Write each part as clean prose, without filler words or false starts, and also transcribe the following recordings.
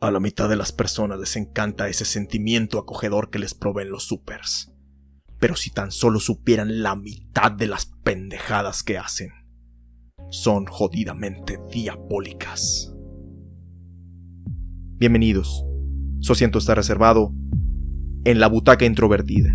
A la mitad de las personas les encanta ese sentimiento acogedor que les proveen los supers. Pero si tan solo supieran la mitad de las pendejadas que hacen, son jodidamente diabólicas. Bienvenidos. Su asiento está reservado en la butaca introvertida.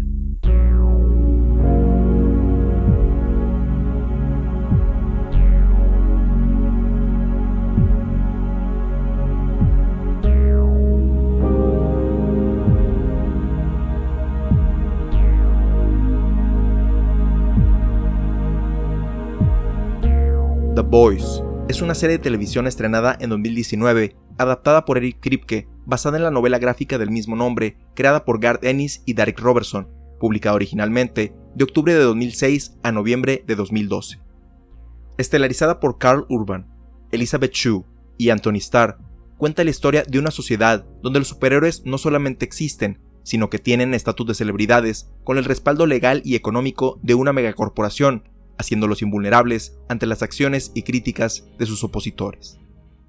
The Boys es una serie de televisión estrenada en 2019, adaptada por Eric Kripke, basada en la novela gráfica del mismo nombre, creada por Garth Ennis y Derek Robertson, publicada originalmente de octubre de 2006 a noviembre de 2012. Estelarizada por Karl Urban, Elizabeth Shue y Anthony Starr, cuenta la historia de una sociedad donde los superhéroes no solamente existen, sino que tienen estatus de celebridades con el respaldo legal y económico de una megacorporación, haciéndolos invulnerables ante las acciones y críticas de sus opositores.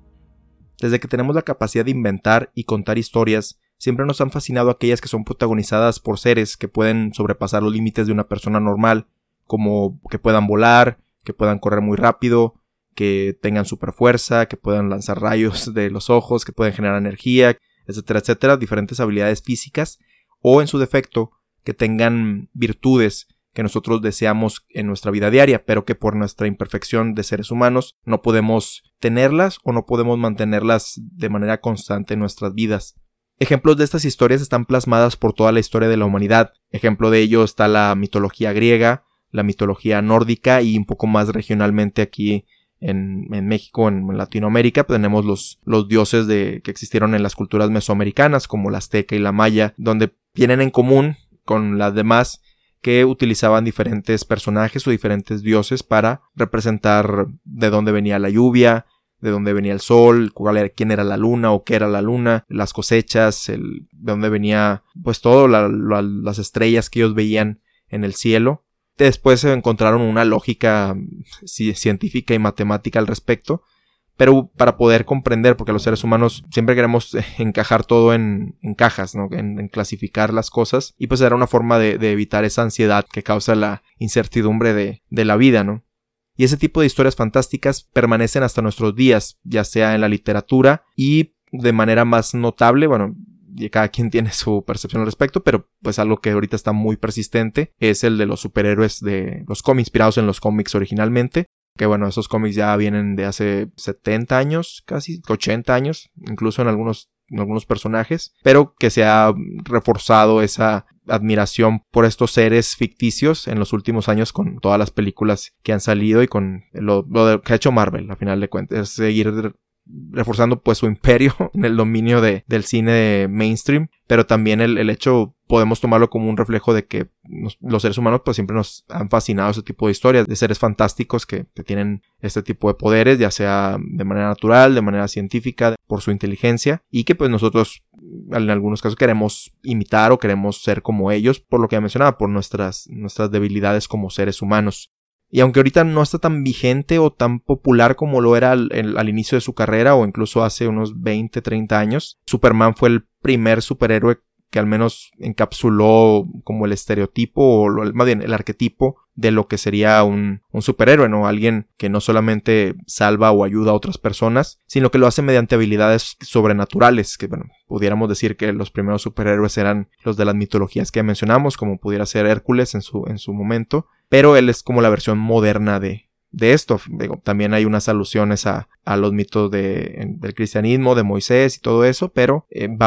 Desde que tenemos la capacidad de inventar y contar historias, siempre nos han fascinado aquellas que son protagonizadas por seres que pueden sobrepasar los límites de una persona normal, como que puedan volar, que puedan correr muy rápido, que tengan super fuerza, que puedan lanzar rayos de los ojos, que pueden generar energía, etcétera, etcétera, diferentes habilidades físicas, o en su defecto, que tengan virtudes que nosotros deseamos en nuestra vida diaria, pero que por nuestra imperfección de seres humanos no podemos tenerlas o no podemos mantenerlas de manera constante en nuestras vidas. Ejemplos de estas historias están plasmadas por toda la historia de la humanidad. Ejemplo de ello está la mitología griega, la mitología nórdica y un poco más regionalmente aquí en México, en Latinoamérica, tenemos los dioses que existieron en las culturas mesoamericanas como la azteca y la maya, donde tienen en común con las demás que utilizaban diferentes personajes o diferentes dioses para representar de dónde venía la lluvia, de dónde venía el sol, quién era la luna o qué era la luna, las cosechas, de dónde venía pues todo, las estrellas que ellos veían en el cielo. Después se encontraron una lógica científica y matemática al respecto, pero para poder comprender, porque los seres humanos siempre queremos encajar todo en cajas, ¿no? En clasificar las cosas, y pues era una forma de evitar esa ansiedad que causa la incertidumbre de la vida, ¿no? Y ese tipo de historias fantásticas permanecen hasta nuestros días, ya sea en la literatura y de manera más notable, bueno, y cada quien tiene su percepción al respecto, pero pues algo que ahorita está muy persistente es el de los superhéroes de los cómics, inspirados en los cómics originalmente. Que bueno, esos cómics ya vienen de hace 70 años, casi 80 años, incluso en algunos personajes, pero que se ha reforzado esa admiración por estos seres ficticios en los últimos años con todas las películas que han salido y con lo que ha hecho Marvel, a final de cuentas, es seguir reforzando pues su imperio en el dominio del cine mainstream, pero también el hecho podemos tomarlo como un reflejo de que los seres humanos pues siempre nos han fascinado ese tipo de historias, de seres fantásticos que tienen este tipo de poderes, ya sea de manera natural, de manera científica, por su inteligencia, y que pues nosotros en algunos casos queremos imitar o queremos ser como ellos, por lo que ya mencionaba, por nuestras debilidades como seres humanos. Y aunque ahorita no está tan vigente o tan popular como lo era al inicio de su carrera o incluso hace unos 20, 30 años, Superman fue el primer superhéroe que al menos encapsuló como el estereotipo o más bien el arquetipo de lo que sería un superhéroe, ¿no? Alguien que no solamente salva o ayuda a otras personas, sino que lo hace mediante habilidades sobrenaturales, que bueno, pudiéramos decir que los primeros superhéroes eran los de las mitologías que mencionamos, como pudiera ser Hércules en su momento, pero él es como la versión moderna de esto. Digo, también hay unas alusiones a los mitos del cristianismo, de Moisés y todo eso, pero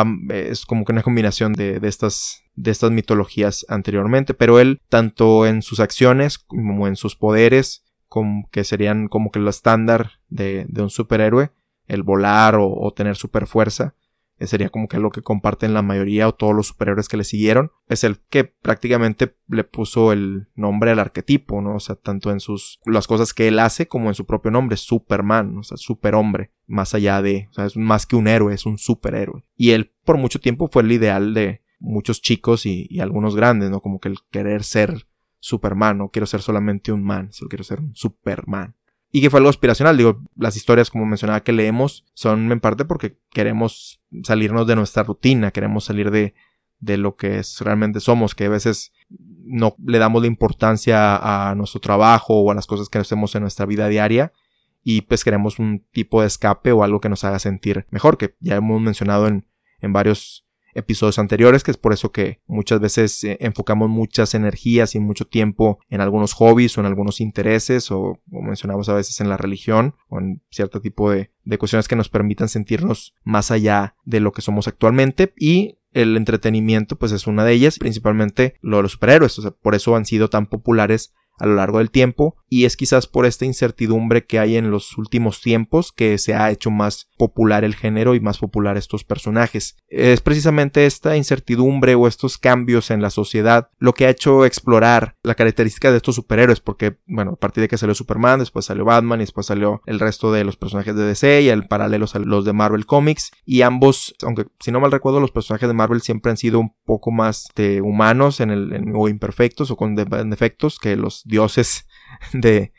es como que una combinación de estas mitologías anteriormente, pero él, tanto en sus acciones como en sus poderes, como que serían como que lo estándar de un superhéroe, el volar o tener super fuerza, sería como que lo que comparten la mayoría o todos los superhéroes que le siguieron. Es el que prácticamente le puso el nombre al arquetipo, ¿no? O sea, tanto en las cosas que él hace como en su propio nombre, Superman, o sea, superhombre, más allá o sea, es más que un héroe, es un superhéroe. Y él por mucho tiempo fue el ideal de muchos chicos y algunos grandes, ¿no? Como que el querer ser Superman, no quiero ser solamente un man, solo quiero ser un Superman. y que fue algo aspiracional. Digo, las historias, como mencionaba, que leemos son en parte porque queremos salirnos de nuestra rutina, queremos salir de lo que realmente somos, que a veces no le damos la importancia a nuestro trabajo o a las cosas que hacemos en nuestra vida diaria, y pues queremos un tipo de escape o algo que nos haga sentir mejor, que ya hemos mencionado en varios episodios anteriores, que es por eso que muchas veces enfocamos muchas energías y mucho tiempo en algunos hobbies o en algunos intereses, o como mencionamos a veces en la religión o en cierto tipo de cuestiones que nos permitan sentirnos más allá de lo que somos actualmente. Y el entretenimiento pues es una de ellas, principalmente lo de los superhéroes. O sea, por eso han sido tan populares a lo largo del tiempo, y es quizás por esta incertidumbre que hay en los últimos tiempos que se ha hecho más popular el género y más popular estos personajes. Es precisamente esta incertidumbre o estos cambios en la sociedad lo que ha hecho explorar la característica de estos superhéroes, porque bueno, a partir de que salió Superman, después salió Batman y después salió el resto de los personajes de DC y el paralelos a los de Marvel Comics, y ambos, aunque si no mal recuerdo, los personajes de Marvel siempre han sido un poco más humanos o imperfectos o con defectos que los dioses de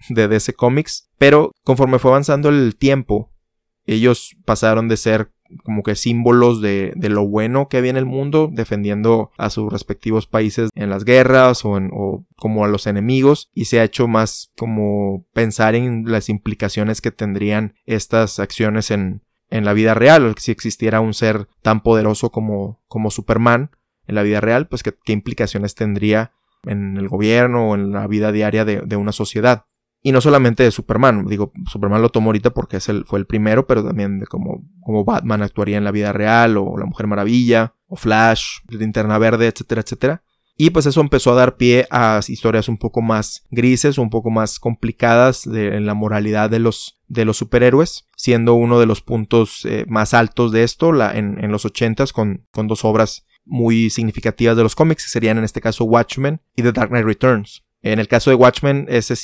DC Comics, pero conforme fue avanzando el tiempo, ellos pasaron de ser como que símbolos de lo bueno que había en el mundo, defendiendo a sus respectivos países en las guerras o como a los enemigos, y se ha hecho más como pensar en las implicaciones que tendrían estas acciones en la vida real. Si existiera un ser tan poderoso como Superman en la vida real, pues qué implicaciones tendría en el gobierno o en la vida diaria de una sociedad. Y no solamente de Superman, digo, Superman lo tomó ahorita porque fue el primero, pero también de cómo Batman actuaría en la vida real, o la Mujer Maravilla, o Flash, Linterna Verde, etcétera, etcétera. Y pues eso empezó a dar pie a historias un poco más grises, un poco más complicadas en la moralidad de los superhéroes, siendo uno de los puntos más altos de esto en los 80s con dos obras muy significativas de los cómics, que serían en este caso Watchmen y The Dark Knight Returns. En el caso de Watchmen, ese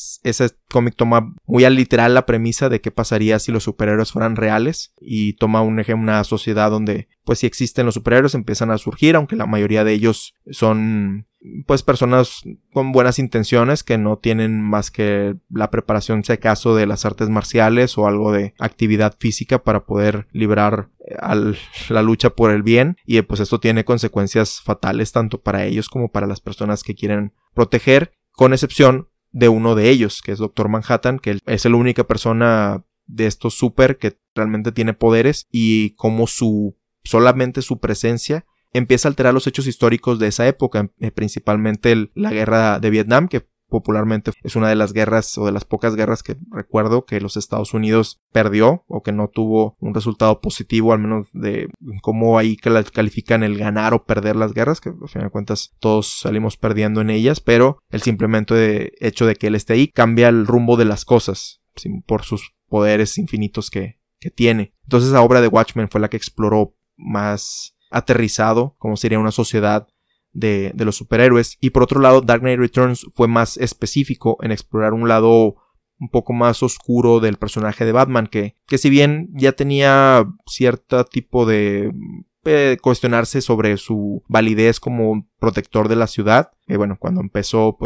cómic toma muy al literal la premisa de qué pasaría si los superhéroes fueran reales, y toma una sociedad donde pues si existen los superhéroes empiezan a surgir, aunque la mayoría de ellos son pues personas con buenas intenciones que no tienen más que la preparación, si acaso, de las artes marciales o algo de actividad física para poder librar la lucha por el bien, y pues esto tiene consecuencias fatales tanto para ellos como para las personas que quieren proteger, con excepción de uno de ellos, que es Doctor Manhattan, que es la única persona de estos super que realmente tiene poderes, y como solamente su presencia empieza a alterar los hechos históricos de esa época, principalmente la guerra de Vietnam, que popularmente es una de las guerras o de las pocas guerras que recuerdo que los Estados Unidos perdió o que no tuvo un resultado positivo, al menos de cómo ahí califican el ganar o perder las guerras, que al final de cuentas todos salimos perdiendo en ellas, pero el simplemente hecho de que él esté ahí cambia el rumbo de las cosas por sus poderes infinitos que tiene. Entonces la obra de Watchmen fue la que exploró más aterrizado cómo sería una sociedad de los superhéroes, y por otro lado Dark Knight Returns fue más específico en explorar un lado un poco más oscuro del personaje de Batman, que si bien ya tenía cierto tipo de cuestionarse sobre su validez como protector de la ciudad, cuando empezó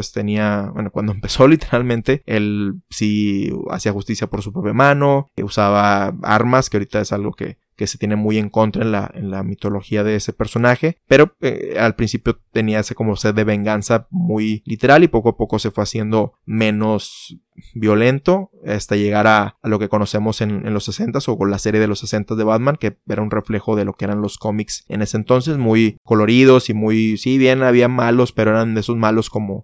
literalmente él sí hacía justicia por su propia mano, usaba armas, que ahorita es algo que se tiene muy en contra en la mitología de ese personaje, pero al principio tenía ese como sed de venganza muy literal, y poco a poco se fue haciendo menos violento hasta llegar a lo que conocemos en los 60s, o con la serie de los 60s de Batman, que era un reflejo de lo que eran los cómics en ese entonces, muy coloridos y muy, sí bien había malos, pero eran de esos malos como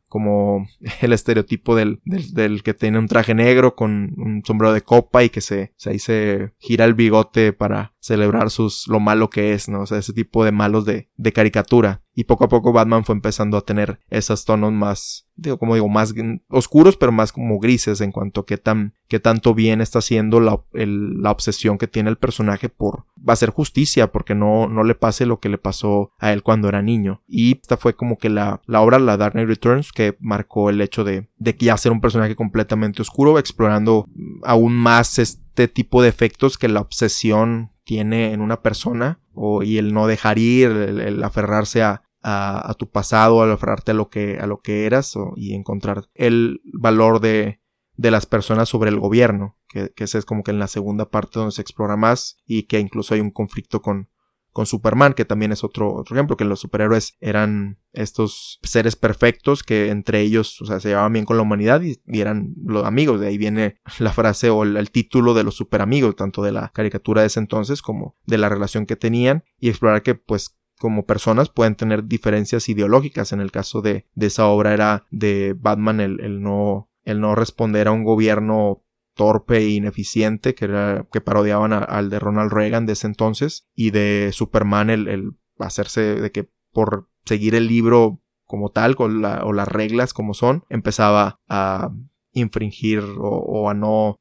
el estereotipo del que tiene un traje negro con un sombrero de copa y que ahí se gira el bigote para celebrar lo malo que es, ¿no? O sea, ese tipo de malos de caricatura. Y poco a poco Batman fue empezando a tener esos tonos más, más oscuros, pero más como grises en cuanto a qué tanto bien está haciendo la obsesión que tiene el personaje por hacer justicia, porque no le pase lo que le pasó a él cuando era niño. Y esta fue como que la obra, la Dark Knight Returns, que marcó el hecho de que ya ser un personaje completamente oscuro, explorando aún más este tipo de efectos que la obsesión tiene en una persona, y el no dejar ir, el aferrarse a tu pasado, al aferrarte a lo que eras, y encontrar el valor de de las personas sobre el gobierno, que ese es como que en la segunda parte donde se explora más, y que incluso hay un conflicto con Superman, que también es otro ejemplo, que los superhéroes eran estos seres perfectos que entre ellos, o sea, se llevaban bien con la humanidad y eran los amigos. De ahí viene la frase o el título de los superamigos, tanto de la caricatura de ese entonces como de la relación que tenían, y explorar que pues como personas pueden tener diferencias ideológicas. En el caso de esa obra era de Batman el no responder a un gobierno torpe e ineficiente que parodiaban al de Ronald Reagan de ese entonces, y de Superman el hacerse de que por seguir el libro como tal o las reglas como son, empezaba a infringir o a no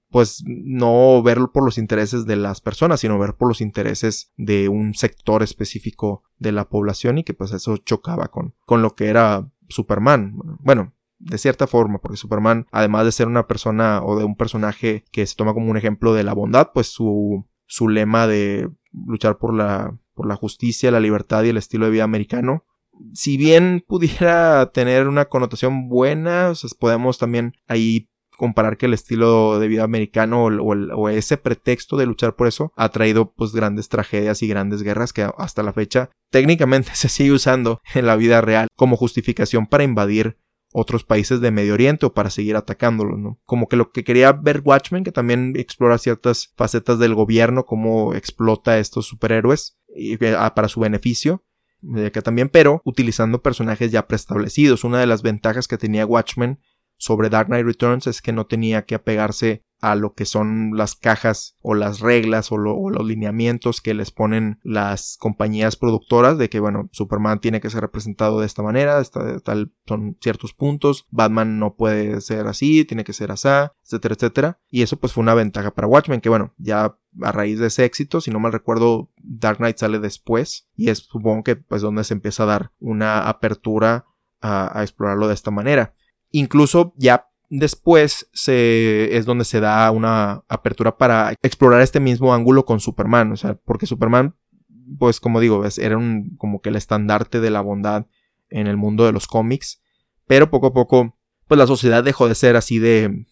verlo por los intereses de las personas, sino ver por los intereses de un sector específico de la población, y que pues eso chocaba con lo que era Superman. Bueno, de cierta forma, porque Superman, además de ser una persona o de un personaje que se toma como un ejemplo de la bondad, pues su lema de luchar por la justicia, la libertad y el estilo de vida americano, si bien pudiera tener una connotación buena, o sea, podemos también ahí comparar que el estilo de vida americano o ese pretexto de luchar por eso ha traído pues grandes tragedias y grandes guerras que hasta la fecha técnicamente se sigue usando en la vida real como justificación para invadir otros países de Medio Oriente o para seguir atacándolos, ¿no? Como que lo que quería ver Watchmen, que también explora ciertas facetas del gobierno, cómo explota a estos superhéroes para su beneficio, que también, pero utilizando personajes ya preestablecidos. Una de las ventajas que tenía Watchmen sobre Dark Knight Returns es que no tenía que apegarse a lo que son las cajas o las reglas o los lineamientos que les ponen las compañías productoras, de que bueno, Superman tiene que ser representado de esta manera, tal son ciertos puntos, Batman no puede ser así, tiene que ser así, etcétera, etcétera. Y eso pues fue una ventaja para Watchmen, que bueno, ya a raíz de ese éxito, si no mal recuerdo, Dark Knight sale después, y es supongo que pues donde se empieza a dar una apertura a explorarlo de esta manera. Incluso ya después es donde se da una apertura para explorar este mismo ángulo con Superman, o sea, porque Superman, pues como digo, era como que el estandarte de la bondad en el mundo de los cómics, pero poco a poco, pues la sociedad dejó de ser así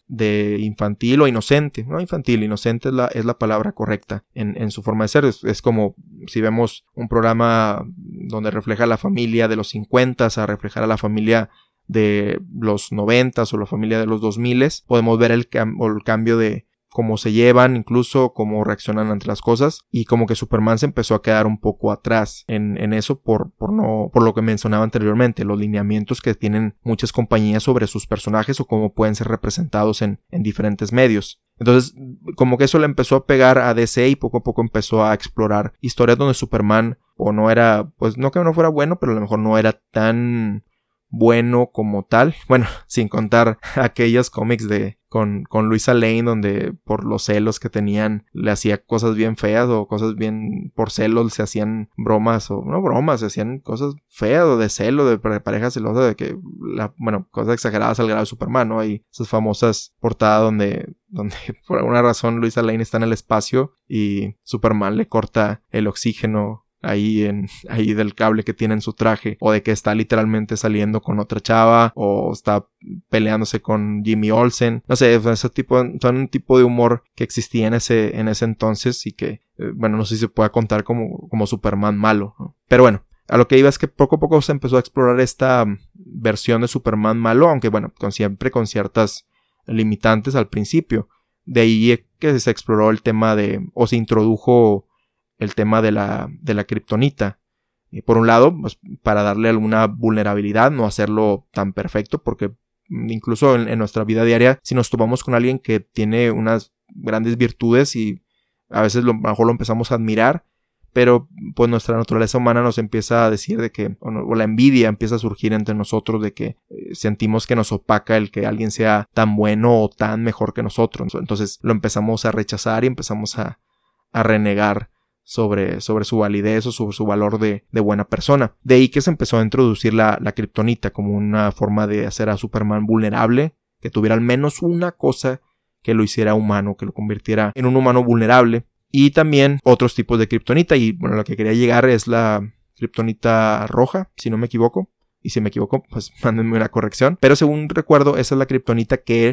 de infantil o inocente, no infantil, inocente es la palabra correcta en su forma de ser. Es como si vemos un programa donde refleja a la familia de los 50s a reflejar a la familia de los 90s o la familia de los 2000s, podemos ver el cambio de cómo se llevan, incluso cómo reaccionan ante las cosas, y como que Superman se empezó a quedar un poco atrás en eso por lo que mencionaba anteriormente, los lineamientos que tienen muchas compañías sobre sus personajes o cómo pueden ser representados en diferentes medios. Entonces, como que eso le empezó a pegar a DC, y poco a poco empezó a explorar historias donde Superman o no era, pues no que no fuera bueno, pero a lo mejor no era tan bueno como tal. Bueno, sin contar aquellos cómics con Luisa Lane, donde por los celos que tenían le hacía cosas bien feas, o cosas bien por celos se hacían bromas, o no bromas, se hacían cosas feas o de celo, de pareja celosa, de que cosas exageradas al grado de Superman, ¿no? Hay esas famosas portadas donde por alguna razón Luisa Lane está en el espacio y Superman le corta el oxígeno ahí del cable que tiene en su traje, o de que está literalmente saliendo con otra chava, o está peleándose con Jimmy Olsen, no sé, son un tipo de humor que existía en ese entonces, y que no sé si se puede contar como Superman malo, ¿no? Pero bueno, a lo que iba es que poco a poco se empezó a explorar esta versión de Superman malo, aunque bueno, siempre con ciertas limitantes al principio. De ahí que se exploró el tema o se introdujo el tema de la kriptonita. Por un lado, pues, para darle alguna vulnerabilidad, no hacerlo tan perfecto, porque incluso en nuestra vida diaria, si nos topamos con alguien que tiene unas grandes virtudes y a veces a lo mejor lo empezamos a admirar, pero pues nuestra naturaleza humana nos empieza a decir de que, o la envidia empieza a surgir entre nosotros, de que sentimos que nos opaca el que alguien sea tan bueno o tan mejor que nosotros. Entonces lo empezamos a rechazar y empezamos a renegar sobre su validez o sobre su valor de buena persona. De ahí que se empezó a introducir la kriptonita como una forma de hacer a Superman vulnerable, que tuviera al menos una cosa que lo hiciera humano, que lo convirtiera en un humano vulnerable. Y también otros tipos de kriptonita, y bueno, lo que quería llegar es la kriptonita roja, si no me equivoco, y si me equivoco, pues mándenme una corrección, pero según recuerdo, esa es la kriptonita que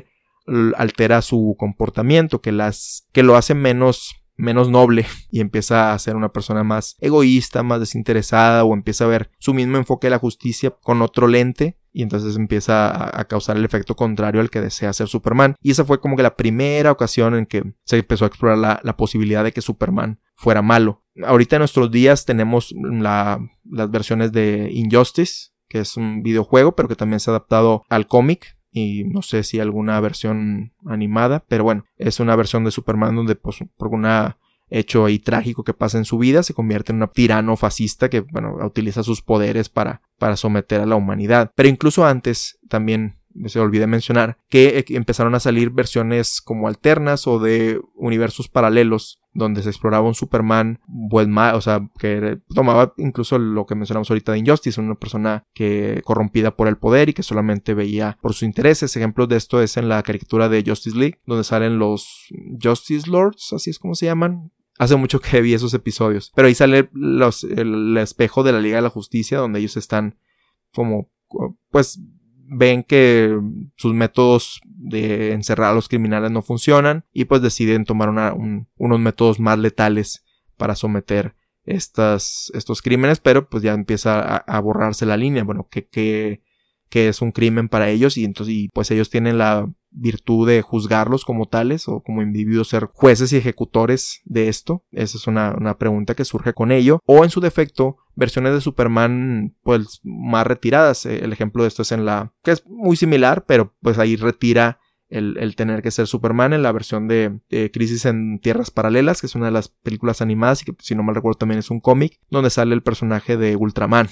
altera su comportamiento, que lo hace menos noble y empieza a ser una persona más egoísta, más desinteresada, o empieza a ver su mismo enfoque de la justicia con otro lente y entonces empieza a causar el efecto contrario al que desea ser Superman. Y esa fue como que la primera ocasión en que se empezó a explorar la posibilidad de que Superman fuera malo. Ahorita en nuestros días tenemos las versiones de Injustice, que es un videojuego pero que también se ha adaptado al cómic. Y no sé si alguna versión animada, pero bueno, es una versión de Superman donde pues, por un hecho ahí trágico que pasa en su vida, se convierte en un tirano fascista que, bueno, utiliza sus poderes para someter a la humanidad. Pero incluso antes también se olvidé mencionar que empezaron a salir versiones como alternas o de universos paralelos donde se exploraba un Superman o sea, que tomaba incluso lo que mencionamos ahorita de Injustice, una persona que corrompida por el poder y que solamente veía por sus intereses. Ejemplos de esto es en la caricatura de Justice League, donde salen los Justice Lords, así es como se llaman. Hace mucho que vi esos episodios, pero ahí sale el espejo de la Liga de la Justicia, donde ellos están como, pues, ven que sus métodos de encerrar a los criminales no funcionan y pues deciden tomar unos métodos más letales para someter estos crímenes, pero pues ya empieza a borrarse la línea, bueno, que es un crimen para ellos y pues ellos tienen la virtud de juzgarlos como tales o como individuos, ser jueces y ejecutores de esto. Esa es una pregunta que surge con ello. O en su defecto, versiones de Superman pues más retiradas. El ejemplo de esto es que es muy similar, pero pues ahí retira el tener que ser Superman en la versión de Crisis en Tierras Paralelas, que es una de las películas animadas y que, si no mal recuerdo, también es un cómic, donde sale el personaje de Ultraman.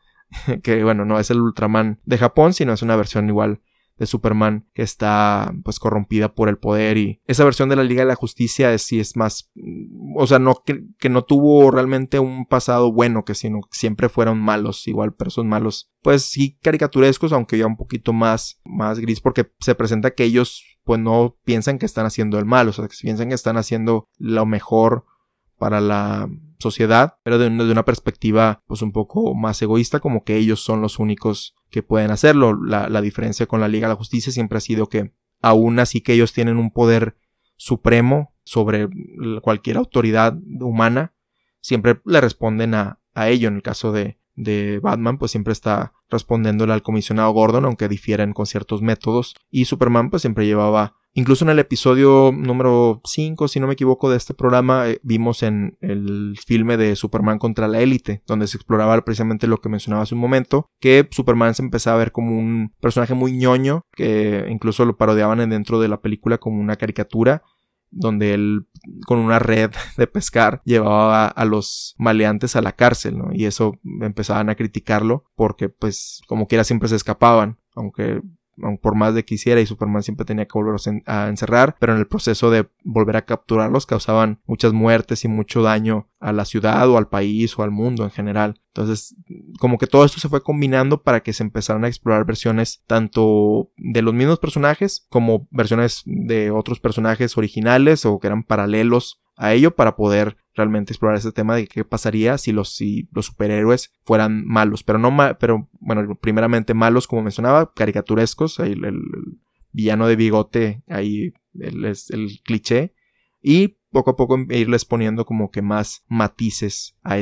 Que bueno, no es el Ultraman de Japón, sino es una versión igual de Superman que está pues corrompida por el poder. Y esa versión de la Liga de la Justicia sí es más, o sea, no que no tuvo realmente un pasado bueno, sino que siempre fueron malos, igual, pero son malos pues sí caricaturescos, aunque ya un poquito más gris, porque se presenta que ellos pues no piensan que están haciendo el mal, o sea, que piensan que están haciendo lo mejor para la sociedad, pero de una perspectiva pues un poco más egoísta, como que ellos son los únicos que pueden hacerlo. La diferencia con la Liga de la Justicia siempre ha sido que aún así que ellos tienen un poder supremo sobre cualquier autoridad humana, siempre le responden a ello. En el caso de Batman pues siempre está respondiéndole al comisionado Gordon, aunque difieren con ciertos métodos, y Superman pues siempre llevaba. Incluso en el episodio número 5, si no me equivoco, de este programa, vimos en el filme de Superman contra la Élite, donde se exploraba precisamente lo que mencionaba hace un momento, que Superman se empezaba a ver como un personaje muy ñoño, que incluso lo parodiaban dentro de la película como una caricatura, donde él con una red de pescar llevaba a los maleantes a la cárcel, ¿no? Y eso empezaban a criticarlo porque pues como quiera siempre se escapaban, aunque por más de que hiciera, y Superman siempre tenía que volverlos a encerrar, pero en el proceso de volver a capturarlos causaban muchas muertes y mucho daño a la ciudad o al país o al mundo en general. Entonces como que todo esto se fue combinando para que se empezaran a explorar versiones tanto de los mismos personajes como versiones de otros personajes originales o que eran paralelos a ello, para poder realmente explorar ese tema de qué pasaría si los superhéroes fueran malos, pero bueno, primeramente malos, como mencionaba, caricaturescos, ahí el villano de bigote, ahí es el cliché, y poco a poco irles poniendo como que más matices a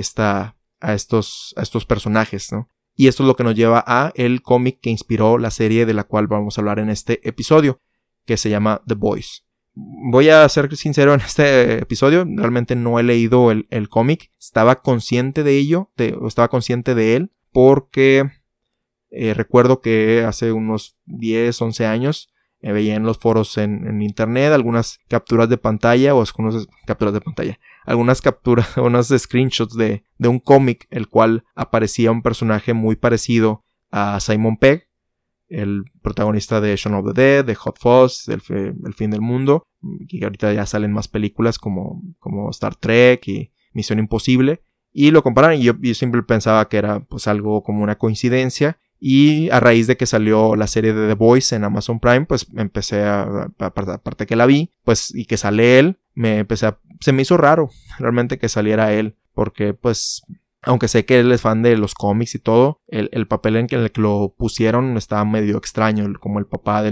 estos personajes, ¿no? Y esto es lo que nos lleva a el cómic que inspiró la serie de la cual vamos a hablar en este episodio, que se llama The Boys. Voy a ser sincero en este episodio, realmente no he leído el cómic. Estaba consciente de ello, estaba consciente de él, porque recuerdo que hace unos 10, 11 años veía en los foros en internet algunas capturas de pantalla, unos screenshots de un cómic, el cual aparecía un personaje muy parecido a Simon Pegg, el protagonista de Shaun of the Dead, de Hot Fuzz, El fin del mundo, y ahorita ya salen más películas como Star Trek y Misión Imposible, y lo comparan, y yo siempre pensaba que era pues algo como una coincidencia, y a raíz de que salió la serie de The Boys en Amazon Prime, pues empecé aparte que la vi, pues, y que sale él, se me hizo raro realmente que saliera él, porque pues aunque sé que él es fan de los cómics y todo, el papel en el que lo pusieron estaba medio extraño, como el papá del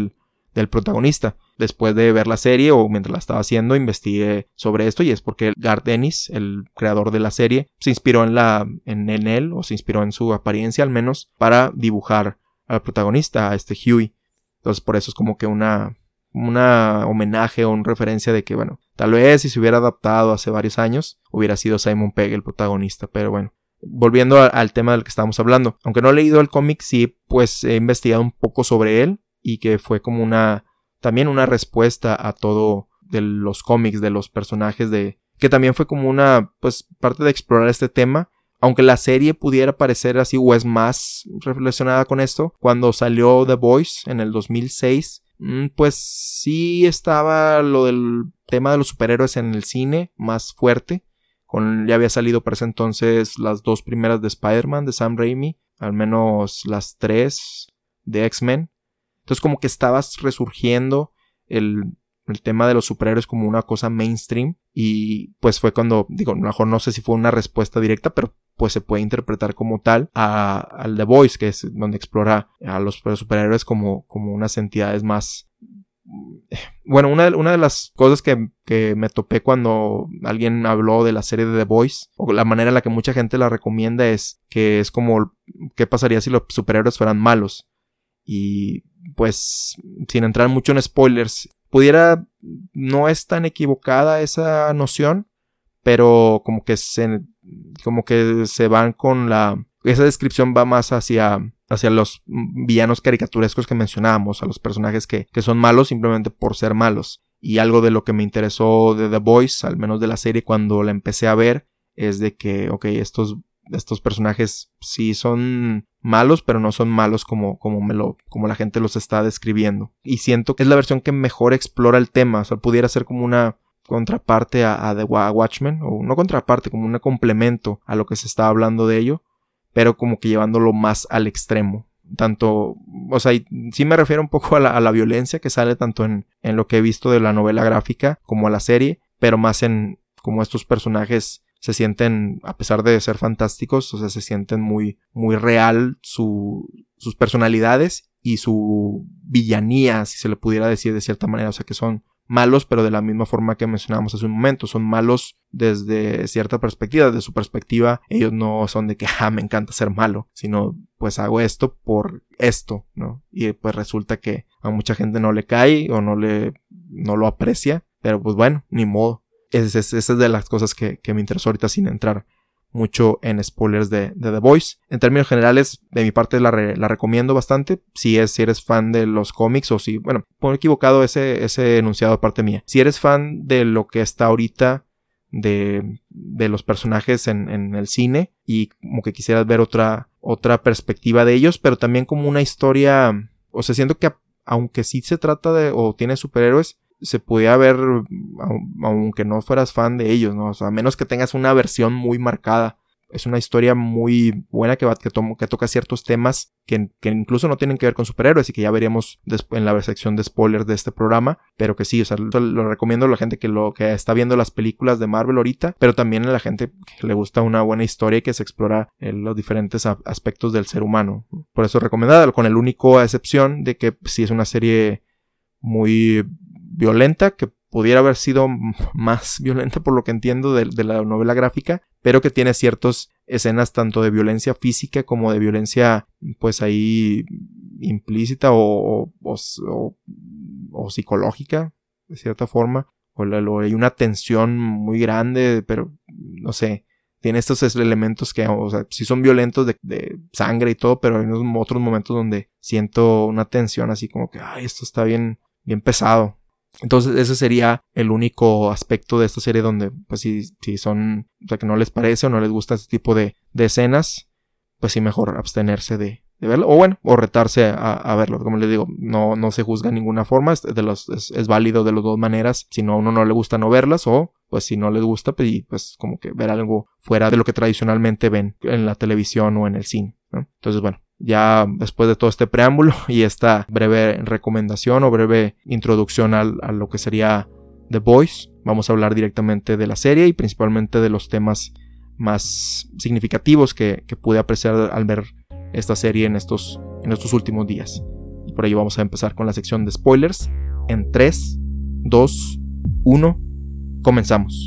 del protagonista. Después de ver la serie o mientras la estaba haciendo, investigué sobre esto, y es porque Garth Ennis, el creador de la serie, se inspiró en él, o se inspiró en su apariencia al menos, para dibujar al protagonista, a este Huey. Entonces por eso es como que una homenaje o una referencia de que, bueno, tal vez si se hubiera adaptado hace varios años, hubiera sido Simon Pegg el protagonista. Pero bueno, volviendo al tema del que estábamos hablando, aunque no he leído el cómic, sí, pues he investigado un poco sobre él, y que fue como también una respuesta a todo de los cómics, de los personajes, que también fue como una, pues, parte de explorar este tema. Aunque la serie pudiera parecer así o es más relacionada con esto, cuando salió The Boys en el 2006, pues sí estaba lo del tema de los superhéroes en el cine más fuerte. Ya había salido para ese entonces las 2 primeras de Spider-Man de Sam Raimi, al menos las 3 de X-Men. Entonces como que estabas resurgiendo el tema de los superhéroes como una cosa mainstream, y pues fue cuando, digo, a lo mejor no sé si fue una respuesta directa, pero pues se puede interpretar como tal al The Boys, que es donde explora a los superhéroes como unas entidades más. Bueno, una de las cosas que me topé cuando alguien habló de la serie de The Boys, o la manera en la que mucha gente la recomienda, es que es como ¿qué pasaría si los superhéroes fueran malos? Y pues, sin entrar mucho en spoilers, no es tan equivocada esa noción, pero como que se van con esa descripción va más hacia los villanos caricaturescos que mencionábamos, a los personajes que son malos simplemente por ser malos. Y algo de lo que me interesó de The Boys, al menos de la serie cuando la empecé a ver, es de que, ok, estos personajes sí son malos, pero no son malos como la gente los está describiendo. Y siento que es la versión que mejor explora el tema. O sea, pudiera ser como una contraparte a Watchmen, o no contraparte, como un complemento a lo que se está hablando de ello, pero como que llevándolo más al extremo. Tanto, o sea, sí me refiero un poco a la violencia que sale tanto en lo que he visto de la novela gráfica como a la serie, pero más en como estos personajes se sienten, a pesar de ser fantásticos, o sea, se sienten muy, muy real sus personalidades y su villanía, si se le pudiera decir de cierta manera. O sea, que son malos, pero de la misma forma que mencionábamos hace un momento. Son malos desde cierta perspectiva. Desde su perspectiva, ellos no son de que, me encanta ser malo, sino pues hago esto por esto, ¿no? Y pues resulta que a mucha gente no le cae o no lo aprecia, pero pues bueno, ni modo. Esa es de las cosas que me interesó ahorita, sin entrar mucho en spoilers de The Boys. En términos generales, de mi parte la recomiendo bastante. Si eres fan de los cómics, o si, bueno, por equivocado ese enunciado de parte mía. Si eres fan de lo que está ahorita de los personajes en el cine, y como que quisieras ver otra perspectiva de ellos, pero también como una historia, o sea, siento que aunque sí se trata o tiene superhéroes, se podía ver, aunque no fueras fan de ellos, ¿no? O sea, a menos que tengas una versión muy marcada. Es una historia muy buena que toca ciertos temas que incluso no tienen que ver con superhéroes, y que ya veríamos en la sección de spoilers de este programa, pero que sí, o sea, lo recomiendo a la gente que está viendo las películas de Marvel ahorita, pero también a la gente que le gusta una buena historia y que se explora los diferentes aspectos del ser humano. Por eso recomendada, con el único excepción de que sí es una serie muy violenta, que pudiera haber sido más violenta por lo que entiendo de la novela gráfica, pero que tiene ciertas escenas tanto de violencia física como de violencia pues ahí implícita o psicológica de cierta forma, o hay una tensión muy grande, pero no sé, tiene estos elementos que, o sea, sí son violentos de sangre y todo, pero hay otros momentos donde siento una tensión así como que esto está bien pesado. Entonces ese sería el único aspecto de esta serie donde pues si son, o sea, que no les parece o no les gusta este tipo de escenas, pues sí, mejor abstenerse de verlo, o bueno, o retarse a verlo. Como les digo, no se juzga de ninguna forma, es válido de las dos maneras. Si a uno no le gusta, no verlas, o pues si no les gusta, pues como que ver algo fuera de lo que tradicionalmente ven en la televisión o en el cine, ¿no? Entonces bueno, ya después de todo este preámbulo y esta breve recomendación o breve introducción a lo que sería The Boys, vamos a hablar directamente de la serie y principalmente de los temas más significativos que pude apreciar al ver esta serie en estos últimos días. Y por ello vamos a empezar con la sección de spoilers. En 3, 2, 1, comenzamos.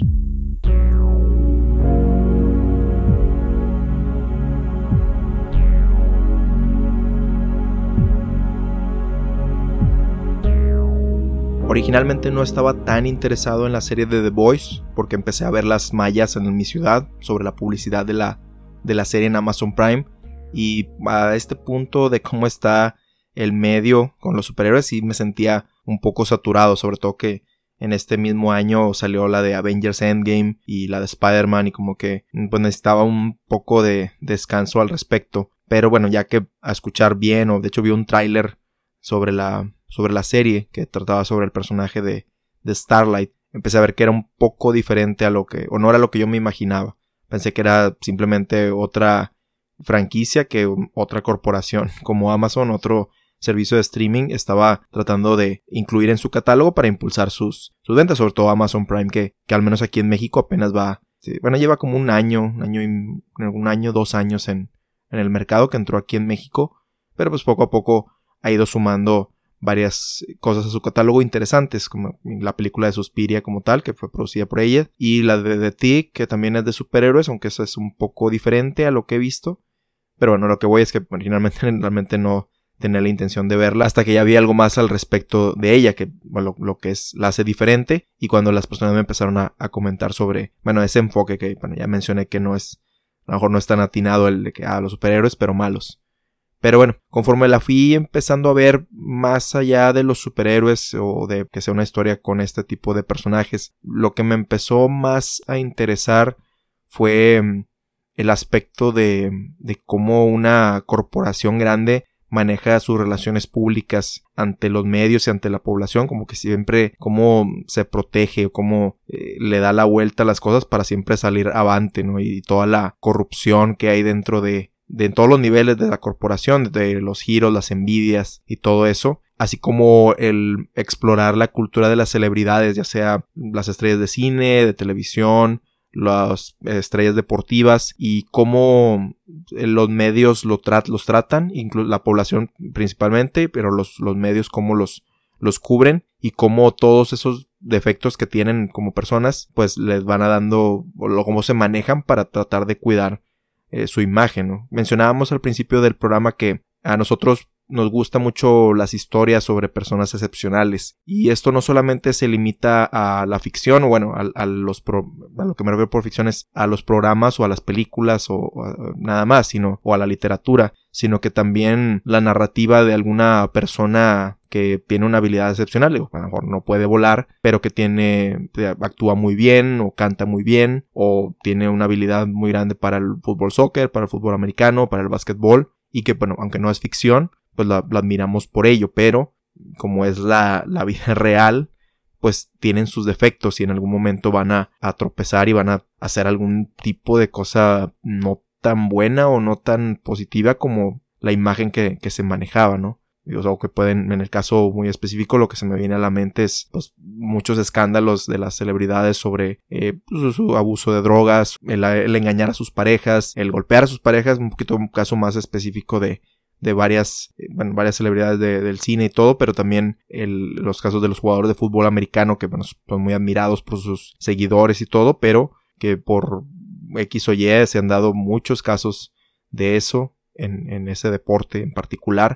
Originalmente no estaba tan interesado en la serie de The Boys porque empecé a ver las mallas en mi ciudad sobre la publicidad de la serie en Amazon Prime, y a este punto de cómo está el medio con los superhéroes sí me sentía un poco saturado, sobre todo que en este mismo año salió la de Avengers Endgame y la de Spider-Man, y como que pues necesitaba un poco de descanso al respecto. Pero bueno, ya que a escuchar bien, o de hecho vi un tráiler sobre la serie que trataba sobre el personaje de Starlight, empecé a ver que era un poco diferente a lo que, o no era lo que yo me imaginaba. Pensé que era simplemente otra franquicia, que otra corporación como Amazon, otro servicio de streaming, estaba tratando de incluir en su catálogo para impulsar sus ventas, sobre todo Amazon Prime, que al menos aquí en México apenas lleva como un año, 2 años en el mercado, que entró aquí en México, pero pues poco a poco ha ido sumando varias cosas a su catálogo interesantes, como la película de Suspiria como tal, que fue producida por ella, y la de The Tick, que también es de superhéroes, aunque eso es un poco diferente a lo que he visto. Pero bueno, lo que voy es que originalmente realmente no tenía la intención de verla, hasta que ya vi algo más al respecto de ella, que bueno, lo que la hace diferente, y cuando las personas me empezaron a comentar sobre, bueno, ese enfoque que bueno, ya mencioné que no es, a lo mejor no es tan atinado el de que los superhéroes, pero malos. Pero bueno, conforme la fui empezando a ver más allá de los superhéroes o de que sea una historia con este tipo de personajes, lo que me empezó más a interesar fue el aspecto de cómo una corporación grande maneja sus relaciones públicas ante los medios y ante la población, como que siempre cómo se protege o cómo le da la vuelta a las cosas para siempre salir avante, ¿no? Y toda la corrupción que hay dentro de todos los niveles de la corporación, de los giros, las envidias y todo eso, así como el explorar la cultura de las celebridades, ya sea las estrellas de cine, de televisión, las estrellas deportivas, y cómo los medios los tratan, la población principalmente, pero los medios cómo los cubren, y cómo todos esos defectos que tienen como personas pues les van a dando, o cómo se manejan para tratar de cuidar su imagen, ¿no? Mencionábamos al principio del programa que a nosotros nos gusta mucho las historias sobre personas excepcionales, y esto no solamente se limita a la ficción, o bueno, a lo que me refiero por ficción es a los programas o a las películas o nada más, o a la literatura, sino que también la narrativa de alguna persona que tiene una habilidad excepcional. A lo mejor no puede volar, pero que actúa muy bien, o canta muy bien, o tiene una habilidad muy grande para el soccer, para el fútbol americano, para el básquetbol, y que bueno, aunque no es ficción, pues la admiramos por ello, pero como es la vida real, pues tienen sus defectos y en algún momento van a tropezar y van a hacer algún tipo de cosa no tan buena o no tan positiva como la imagen que se manejaba, ¿no? O sea, que pueden, en el caso muy específico, lo que se me viene a la mente es pues muchos escándalos de las celebridades sobre su abuso de drogas, el engañar a sus parejas, el golpear a sus parejas, un caso más específico de varias celebridades del cine y todo, pero también los casos de los jugadores de fútbol americano que bueno, son muy admirados por sus seguidores y todo, pero que por X o Y se han dado muchos casos de eso en ese deporte en particular,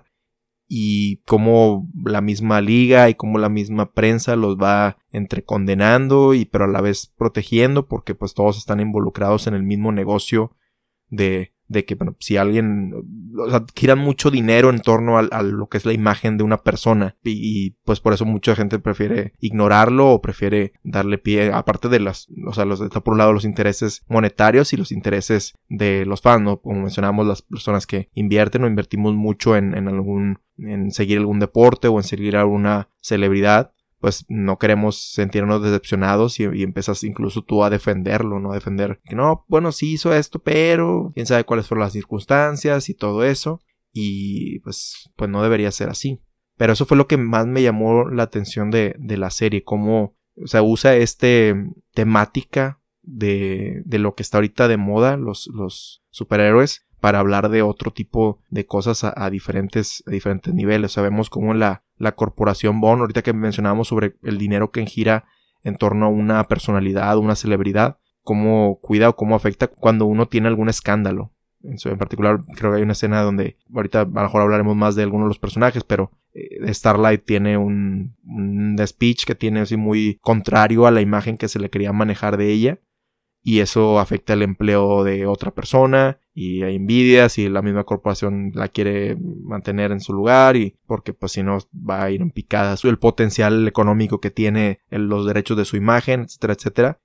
y cómo la misma liga y cómo la misma prensa los va entre condenando pero a la vez protegiendo, porque pues todos están involucrados en el mismo negocio de que bueno, si alguien, o sea, giran mucho dinero en torno a lo que es la imagen de una persona, y pues por eso mucha gente prefiere ignorarlo o prefiere darle pie, aparte de está por un lado los intereses monetarios y los intereses de los fans, ¿no? Como mencionamos, las personas que invierten o invertimos mucho en seguir algún deporte o en seguir a alguna celebridad, pues no queremos sentirnos decepcionados y empiezas incluso tú a defenderlo, ¿no? A defender que no, bueno, sí hizo esto, pero quién sabe cuáles fueron las circunstancias y todo eso, y pues no debería ser así. Pero eso fue lo que más me llamó la atención de la serie, cómo, o sea, usa temática de lo que está ahorita de moda, los superhéroes, para hablar de otro tipo de cosas a diferentes niveles. Sabemos cómo la corporación Bond, ahorita que mencionábamos sobre el dinero que gira en torno a una personalidad, una celebridad, cómo cuida o cómo afecta cuando uno tiene algún escándalo. En particular, creo que hay una escena donde, ahorita a lo mejor hablaremos más de algunos de los personajes, pero Starlight tiene un speech que tiene así muy contrario a la imagen que se le quería manejar de ella, y eso afecta el empleo de otra persona, y hay envidias, y la misma corporación la quiere mantener en su lugar, y porque pues si no va a ir en picada el potencial económico que tiene los derechos de su imagen, etcétera, etcétera.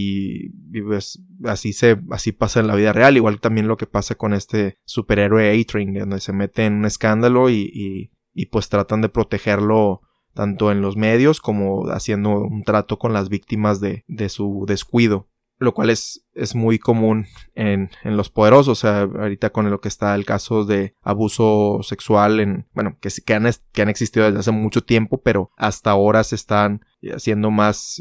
Y pues así pasa en la vida real, igual también lo que pasa con este superhéroe A-Train, donde se mete en un escándalo y pues tratan de protegerlo tanto en los medios como haciendo un trato con las víctimas de su descuido, lo cual es muy común en los poderosos. O sea, ahorita con lo que está el caso de abuso sexual que han existido desde hace mucho tiempo, pero hasta ahora se están haciendo más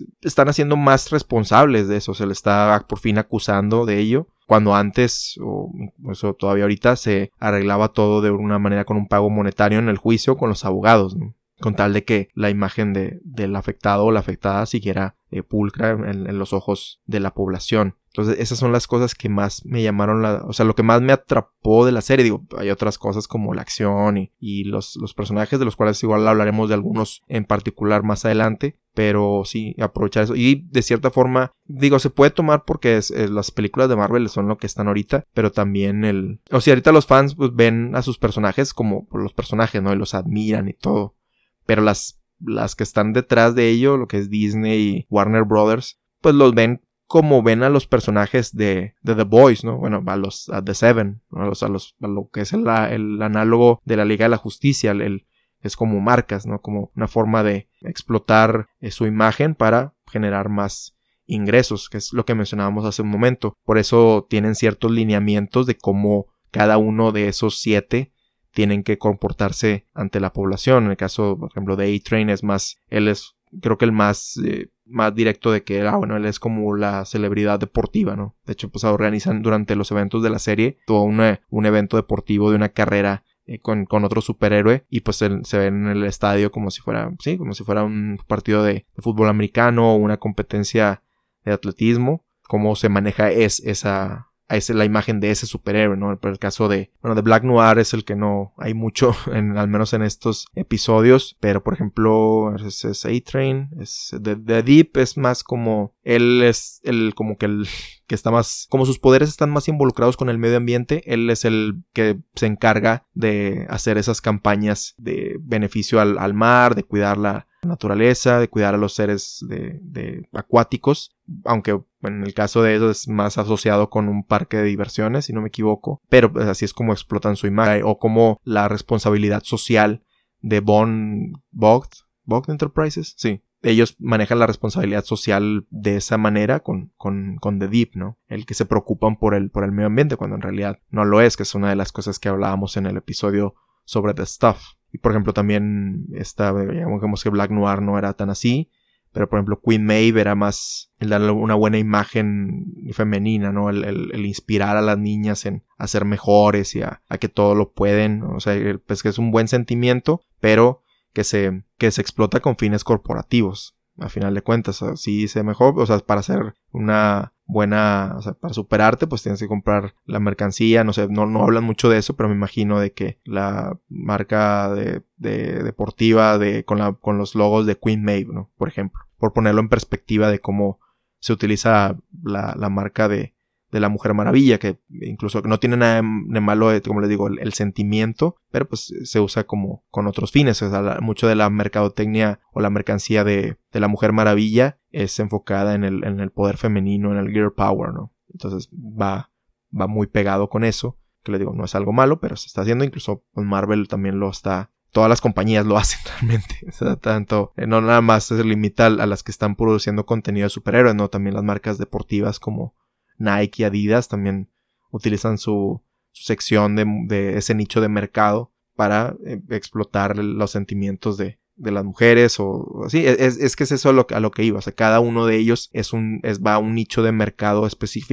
responsables de eso. Se le está por fin acusando de ello, cuando antes, o eso todavía ahorita, se arreglaba todo de una manera con un pago monetario en el juicio con los abogados, ¿no? Con tal de que la imagen del afectado o la afectada siguiera pulcra en los ojos de la población. Entonces esas son las cosas que más me llamaron lo que más me atrapó de la serie. Digo, hay otras cosas como la acción y los personajes, de los cuales igual hablaremos de algunos en particular más adelante, pero sí, aprovechar eso. Y de cierta forma, digo, se puede tomar porque las películas de Marvel son lo que están ahorita, pero también ahorita los fans pues ven a sus personajes como los personajes, ¿no? Y los admiran y todo. Pero las que están detrás de ello, lo que es Disney y Warner Brothers, pues los ven como ven a los personajes de The Boys, ¿no? Bueno, a The Seven, ¿no? a lo que es el análogo de la Liga de la Justicia. Es como marcas, ¿no? Como una forma de explotar su imagen para generar más ingresos, que es lo que mencionábamos hace un momento. Por eso tienen ciertos lineamientos de cómo cada uno de esos 7 tienen que comportarse ante la población. En el caso, por ejemplo, de A-Train él es creo que el más directo de que, él es como la celebridad deportiva, ¿no? De hecho, pues organizan durante los eventos de la serie todo un evento deportivo de una carrera con otro superhéroe, y pues se ve en el estadio como si fuera un partido de fútbol americano o una competencia de atletismo. Cómo se maneja esa la imagen de ese superhéroe, ¿no? Pero el caso de Black Noir es el que no hay mucho, al menos en estos episodios, pero por ejemplo es A-Train, The Deep es más como él es como que el que está más, como sus poderes están más involucrados con el medio ambiente, él es el que se encarga de hacer esas campañas de beneficio al mar, de cuidar la naturaleza, de cuidar a los seres de acuáticos, aunque en el caso de eso es más asociado con un parque de diversiones, si no me equivoco, pero pues, así es como explotan su imagen, o como la responsabilidad social de Vogt Enterprises, sí. Ellos manejan la responsabilidad social de esa manera con The Deep, ¿no? El que se preocupan por el medio ambiente, cuando en realidad no lo es, que es una de las cosas que hablábamos en el episodio sobre The Stuff. Y por ejemplo también digamos que Black Noir no era tan así, pero por ejemplo Queen Maeve era más el darle una buena imagen femenina, ¿no? El inspirar a las niñas a ser mejores y a que todo lo pueden, o sea, pues que es un buen sentimiento, pero que se explota con fines corporativos, a final de cuentas. Así se mejor, o sea, para hacer una buena, o sea, para superarte, pues tienes que comprar la mercancía, no sé, no hablan mucho de eso, pero me imagino de que la marca de deportiva con los logos de Queen Maeve, ¿no? Por ejemplo, por ponerlo en perspectiva de cómo se utiliza la marca de la Mujer Maravilla, que incluso no tiene nada de malo, como les digo, el sentimiento, pero pues se usa como con otros fines. O sea, mucho de la mercadotecnia o la mercancía de la Mujer Maravilla es enfocada en el poder femenino, en el girl power, ¿no? Entonces va muy pegado con eso, que les digo, no es algo malo, pero se está haciendo. Incluso con Marvel también lo está, todas las compañías lo hacen realmente. O sea, tanto, no nada más se limita a las que están produciendo contenido de superhéroes, ¿no? También las marcas deportivas como Nike y Adidas también utilizan su sección de ese nicho de mercado para explotar los sentimientos de las mujeres o así. Es que es eso a lo que iba. O sea, cada uno de ellos va a un nicho de mercado específico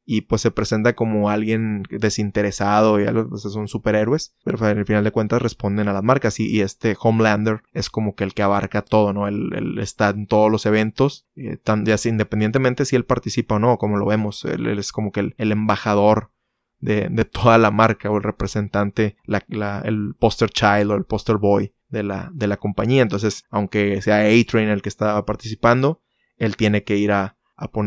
y pues se presenta como alguien desinteresado y algo, pues son superhéroes, pero al final de cuentas responden a las marcas y este Homelander es como que el que abarca todo, ¿no? Él está en todos los eventos, ya sea independientemente si él participa o no, como lo vemos, él es como que el embajador de toda la marca o el representante, el poster child o el poster boy de la compañía. Entonces, aunque sea A-Train el que está participando, él tiene que ir a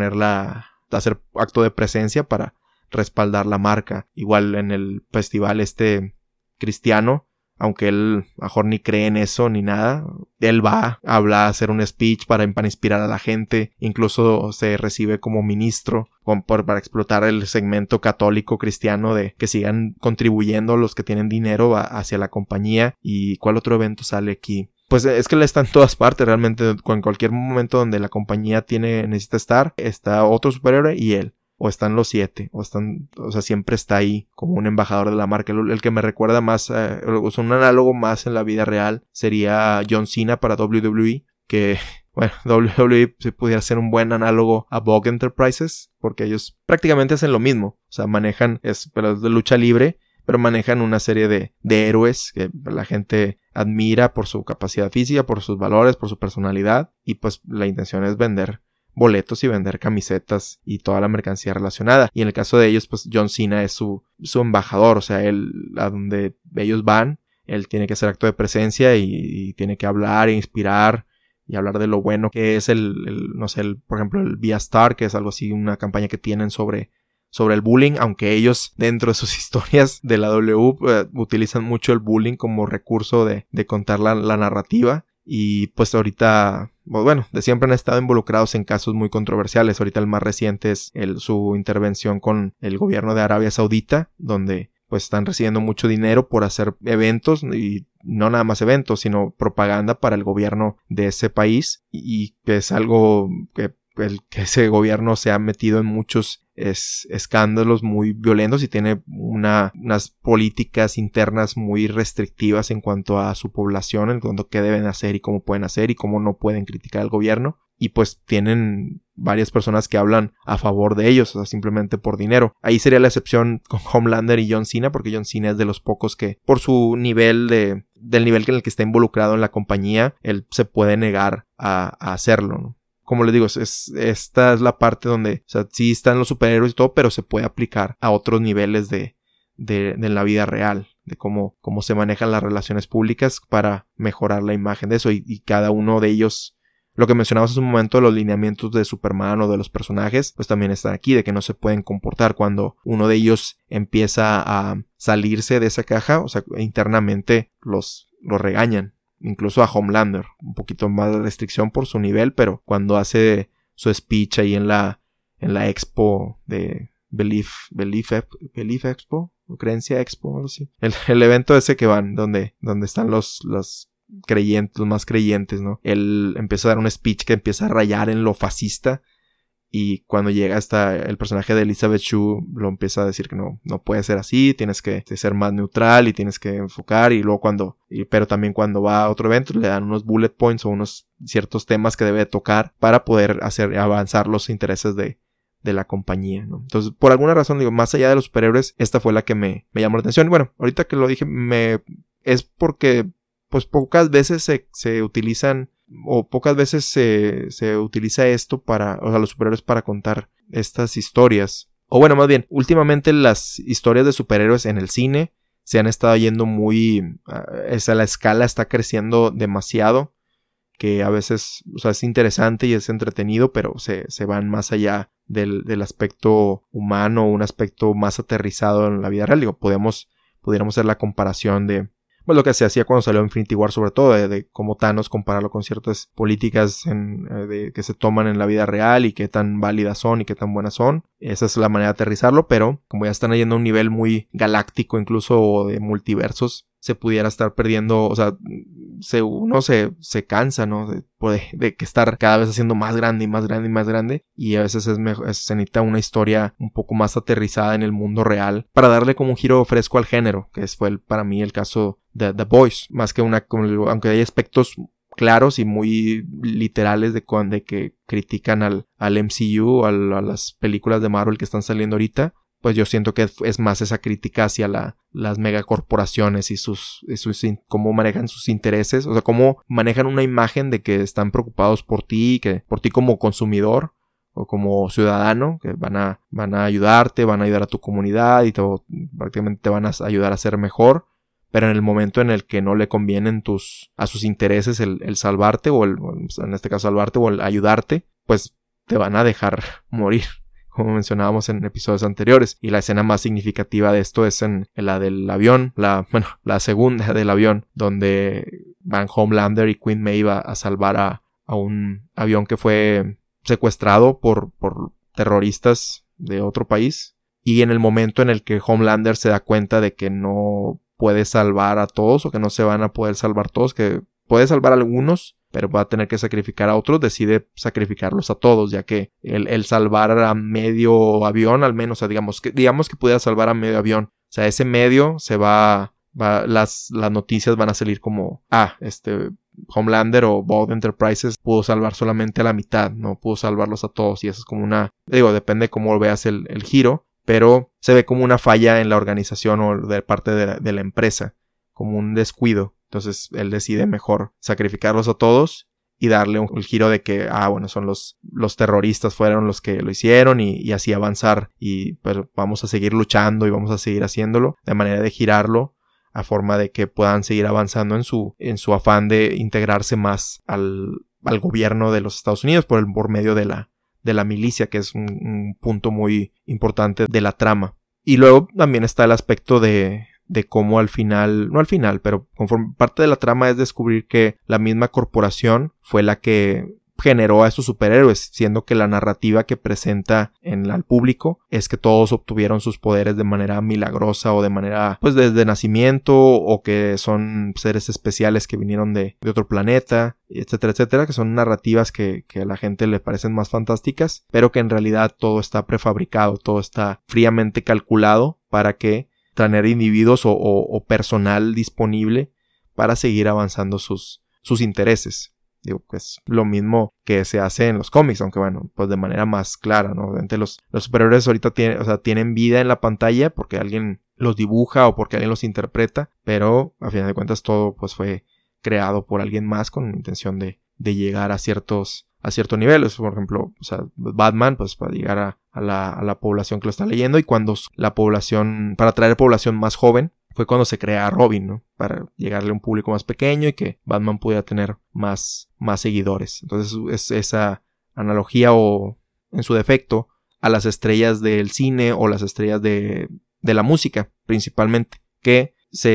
hacer acto de presencia para respaldar la marca. Igual en el festival cristiano, aunque él mejor ni cree en eso ni nada, él va a hablar, a hacer un speech para inspirar a la gente, incluso se recibe como ministro para explotar el segmento católico cristiano de que sigan contribuyendo los que tienen dinero hacia la compañía. ¿Y cuál otro evento sale aquí? Pues es que él está en todas partes realmente, en cualquier momento donde la compañía necesita estar, está otro superhéroe y él. O están los 7, o sea, siempre está ahí como un embajador de la marca. El que me recuerda más, un análogo más en la vida real sería John Cena para WWE, que, bueno, WWE si pudiera ser un buen análogo a Vogue Enterprises, porque ellos prácticamente hacen lo mismo, o sea, pero es de lucha libre, pero manejan una serie de héroes que la gente admira por su capacidad física, por sus valores, por su personalidad, y pues la intención es vender boletos y vender camisetas y toda la mercancía relacionada. Y en el caso de ellos, pues John Cena es su embajador, o sea, él, a donde ellos van, él tiene que hacer acto de presencia y tiene que hablar e inspirar y hablar de lo bueno que es no sé, por ejemplo, el Via Star, que es algo así, una campaña que tienen sobre el bullying, aunque ellos dentro de sus historias de la W utilizan mucho el bullying como recurso de contar la narrativa. Y pues ahorita, bueno, de siempre han estado involucrados en casos muy controversiales. Ahorita el más reciente es su intervención con el gobierno de Arabia Saudita, donde pues están recibiendo mucho dinero por hacer eventos, y no nada más eventos, sino propaganda para el gobierno de ese país, y que es algo que ese gobierno se ha metido en muchos escándalos muy violentos y tiene unas políticas internas muy restrictivas en cuanto a su población, en cuanto a qué deben hacer y cómo pueden hacer y cómo no pueden criticar al gobierno. Y pues tienen varias personas que hablan a favor de ellos, o sea, simplemente por dinero. Ahí sería la excepción con Homelander y John Cena, porque John Cena es de los pocos que, por su nivel del nivel en el que está involucrado en la compañía, él se puede negar a hacerlo, ¿no? Como les digo, esta es la parte donde, o sea, sí están los superhéroes y todo, pero se puede aplicar a otros niveles de la vida real, de cómo se manejan las relaciones públicas para mejorar la imagen de eso, y cada uno de ellos, lo que mencionamos hace un momento, los lineamientos de Superman o de los personajes, pues también están aquí, de que no se pueden comportar cuando uno de ellos empieza a salirse de esa caja, o sea, internamente los regañan. Incluso a Homelander, un poquito más de restricción por su nivel, pero cuando hace su speech ahí en la expo de Belief Expo, o Creencia Expo, algo así. El evento ese que van, donde están los creyentes, los más creyentes, ¿no? Él empieza a dar un speech que empieza a rayar en lo fascista, y cuando llega hasta el personaje de Elizabeth Shue lo empieza a decir que no puede ser así, tienes que ser más neutral y tienes que enfocar, y luego pero también cuando va a otro evento le dan unos bullet points o unos ciertos temas que debe tocar para poder hacer avanzar los intereses de la compañía, ¿no? Entonces, por alguna razón, digo, más allá de los superhéroes, esta fue la que me llamó la atención. Y bueno, ahorita que lo dije, es porque pues pocas veces se utilizan, o pocas veces se utiliza esto o sea, los superhéroes para contar estas historias. O bueno, más bien, últimamente las historias de superhéroes en el cine se han estado yendo la escala está creciendo demasiado, que a veces, o sea, es interesante y es entretenido, pero se van más allá del aspecto humano, un aspecto más aterrizado en la vida real. Digo, pudiéramos hacer la comparación de lo que se hacía cuando salió Infinity War, sobre todo, de cómo Thanos, compararlo con ciertas políticas que se toman en la vida real y qué tan válidas son y qué tan buenas son. Esa es la manera de aterrizarlo, pero como ya están yendo a un nivel muy galáctico, incluso, o de multiversos, se pudiera estar perdiendo, o sea, uno se cansa, ¿no? De que estar cada vez haciendo más grande y más grande y más grande, y a veces se necesita una historia un poco más aterrizada en el mundo real para darle como un giro fresco al género, que fue para mí el caso de The Boys, más que aunque hay aspectos claros y muy literales de que critican al MCU, a las películas de Marvel que están saliendo ahorita, pues yo siento que es más esa crítica hacia las megacorporaciones y cómo manejan sus intereses, o sea, cómo manejan una imagen de que están preocupados por ti como consumidor o como ciudadano, que van a ayudarte, van a ayudar a tu comunidad y prácticamente te van a ayudar a ser mejor, pero en el momento en el que no le convienen a sus intereses el salvarte en este caso salvarte o el ayudarte, pues te van a dejar morir, como mencionábamos en episodios anteriores. Y la escena más significativa de esto es en la del avión, la segunda del avión, donde van Homelander y Queen Maeve a salvar a un avión que fue secuestrado por terroristas de otro país. Y en el momento en el que Homelander se da cuenta de que no puede salvar a todos, o que no se van a poder salvar todos, que puede salvar a algunos, pero va a tener que sacrificar a otros, decide sacrificarlos a todos, ya que el salvar a medio avión, al menos, o sea, digamos que pudiera salvar a medio avión, o sea, ese medio las noticias van a salir como, Homelander o Bold Enterprises pudo salvar solamente a la mitad, no pudo salvarlos a todos, y eso es como depende de cómo veas el giro, pero se ve como una falla en la organización o de parte de la empresa, como un descuido. Entonces él decide mejor sacrificarlos a todos y darle el giro de que, son los terroristas fueron los que lo hicieron y así avanzar, y pues vamos a seguir luchando y vamos a seguir haciéndolo, de manera de girarlo a forma de que puedan seguir avanzando en su afán de integrarse más al gobierno de los Estados Unidos por medio de la milicia, que es un punto muy importante de la trama. Y luego también está el aspecto de cómo pero conforme parte de la trama es descubrir que la misma corporación fue la que generó a estos superhéroes, siendo que la narrativa que presenta al público es que todos obtuvieron sus poderes de manera milagrosa o de manera, pues, desde nacimiento, o que son seres especiales que vinieron de otro planeta, etcétera, etcétera, que son narrativas que a la gente le parecen más fantásticas, pero que en realidad todo está prefabricado, todo está fríamente calculado para que tener individuos o personal disponible para seguir avanzando sus intereses. Digo, pues lo mismo que se hace en los cómics, aunque pues de manera más clara, ¿no? Obviamente los superhéroes ahorita tienen vida en la pantalla porque alguien los dibuja o porque alguien los interpreta, pero a final de cuentas todo pues fue creado por alguien más con la intención de llegar a ciertos niveles. Por ejemplo, Batman, pues para llegar a la población que lo está leyendo, y cuando para atraer población más joven, fue cuando se crea Robin, ¿no? Para llegarle a un público más pequeño y que Batman pudiera tener más seguidores. Entonces es esa analogía, o en su defecto, a las estrellas del cine o las estrellas de la música, principalmente, que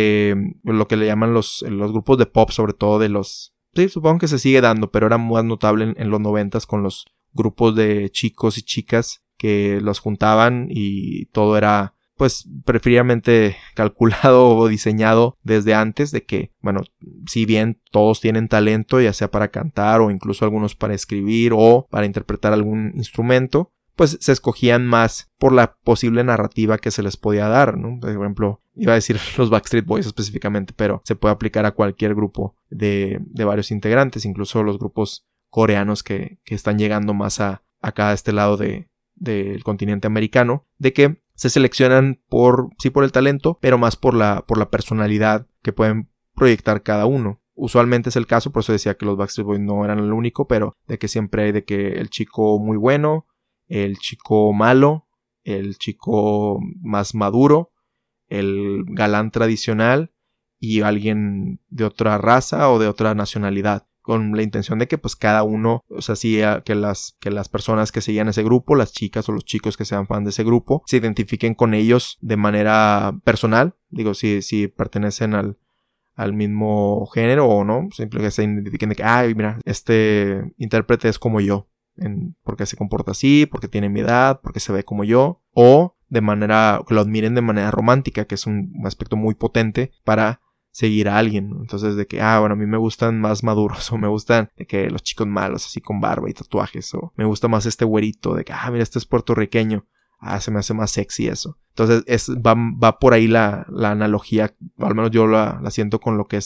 lo que le llaman los grupos de pop, sobre todo sí, supongo que se sigue dando, pero era más notable en los 90s con los grupos de chicos y chicas que los juntaban y todo era pues preferiblemente calculado o diseñado desde antes, de que, si bien todos tienen talento, ya sea para cantar o incluso algunos para escribir o para interpretar algún instrumento, pues se escogían más por la posible narrativa que se les podía dar, ¿no? Por ejemplo, iba a decir los Backstreet Boys específicamente, pero se puede aplicar a cualquier grupo de varios integrantes, incluso los grupos coreanos que están llegando más acá a este lado del continente americano, de que se seleccionan por el talento, pero más por la personalidad que pueden proyectar cada uno. Usualmente es el caso, por eso decía que los Backstreet Boys no eran el único, pero de que siempre hay de que el chico muy bueno, el chico malo, el chico más maduro, el galán tradicional y alguien de otra raza o de otra nacionalidad, con la intención de que pues cada uno, que las personas que seguían ese grupo, las chicas o los chicos que sean fan de ese grupo, se identifiquen con ellos de manera personal. Digo, si pertenecen al mismo género o no, simplemente que se identifiquen de que, mira, este intérprete es como yo, porque se comporta así, porque tiene mi edad, porque se ve como yo, o de manera que lo admiren de manera romántica, que es un aspecto muy potente para seguir a alguien, ¿no? Entonces de que, a mí me gustan más maduros, o me gustan de que los chicos malos así con barba y tatuajes, o me gusta más este güerito, de que, mira, este es puertorriqueño, se me hace más sexy eso. Entonces va por ahí la analogía, o al menos yo la siento con lo que es el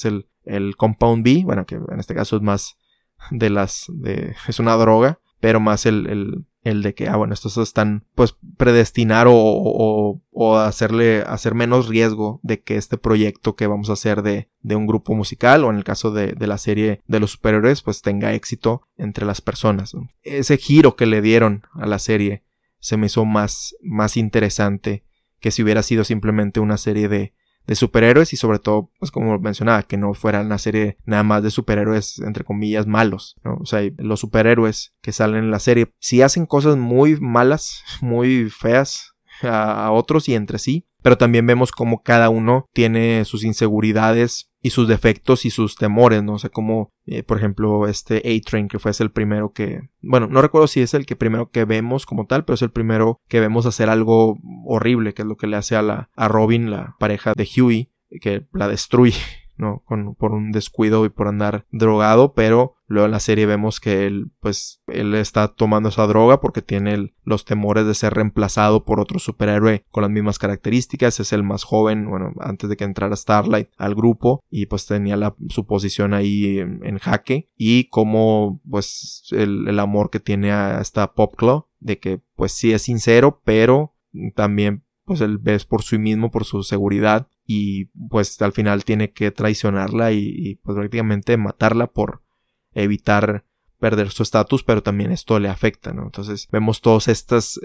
el Compound B, bueno, que en este caso es más es una droga, pero más el de que, bueno, estos están pues predestinar o hacer menos riesgo de que este proyecto que vamos a hacer de un grupo musical, o en el caso de la serie de los superhéroes, pues tenga éxito entre las personas, ¿no? Ese giro que le dieron a la serie se me hizo más interesante que si hubiera sido simplemente una serie de superhéroes, y sobre todo, pues como mencionaba, que no fuera una serie nada más de superhéroes, entre comillas, malos, ¿no? O sea, los superhéroes que salen en la serie sí hacen cosas muy malas, muy feas a otros y entre sí, pero también vemos cómo cada uno tiene sus inseguridades y sus defectos y sus temores, ¿no? O sea, como, por ejemplo, A-Train, que fue el primero que... Bueno, no recuerdo si es el primero que vemos como tal, pero es el primero que vemos hacer algo horrible, que es lo que le hace a Robin, la pareja de Huey, que la destruye, ¿no? Por un descuido y por andar drogado, pero luego en la serie vemos que él está tomando esa droga porque tiene los temores de ser reemplazado por otro superhéroe con las mismas características. Es el más joven, bueno, antes de que entrara Starlight al grupo, y pues tenía su posición ahí en jaque, y como pues el amor que tiene a esta Popclaw, de que pues sí es sincero, pero también pues él ves por sí mismo, por su seguridad, y pues al final tiene que traicionarla y pues prácticamente matarla por evitar perder su estatus, pero también esto le afecta, ¿no? Entonces vemos todos estas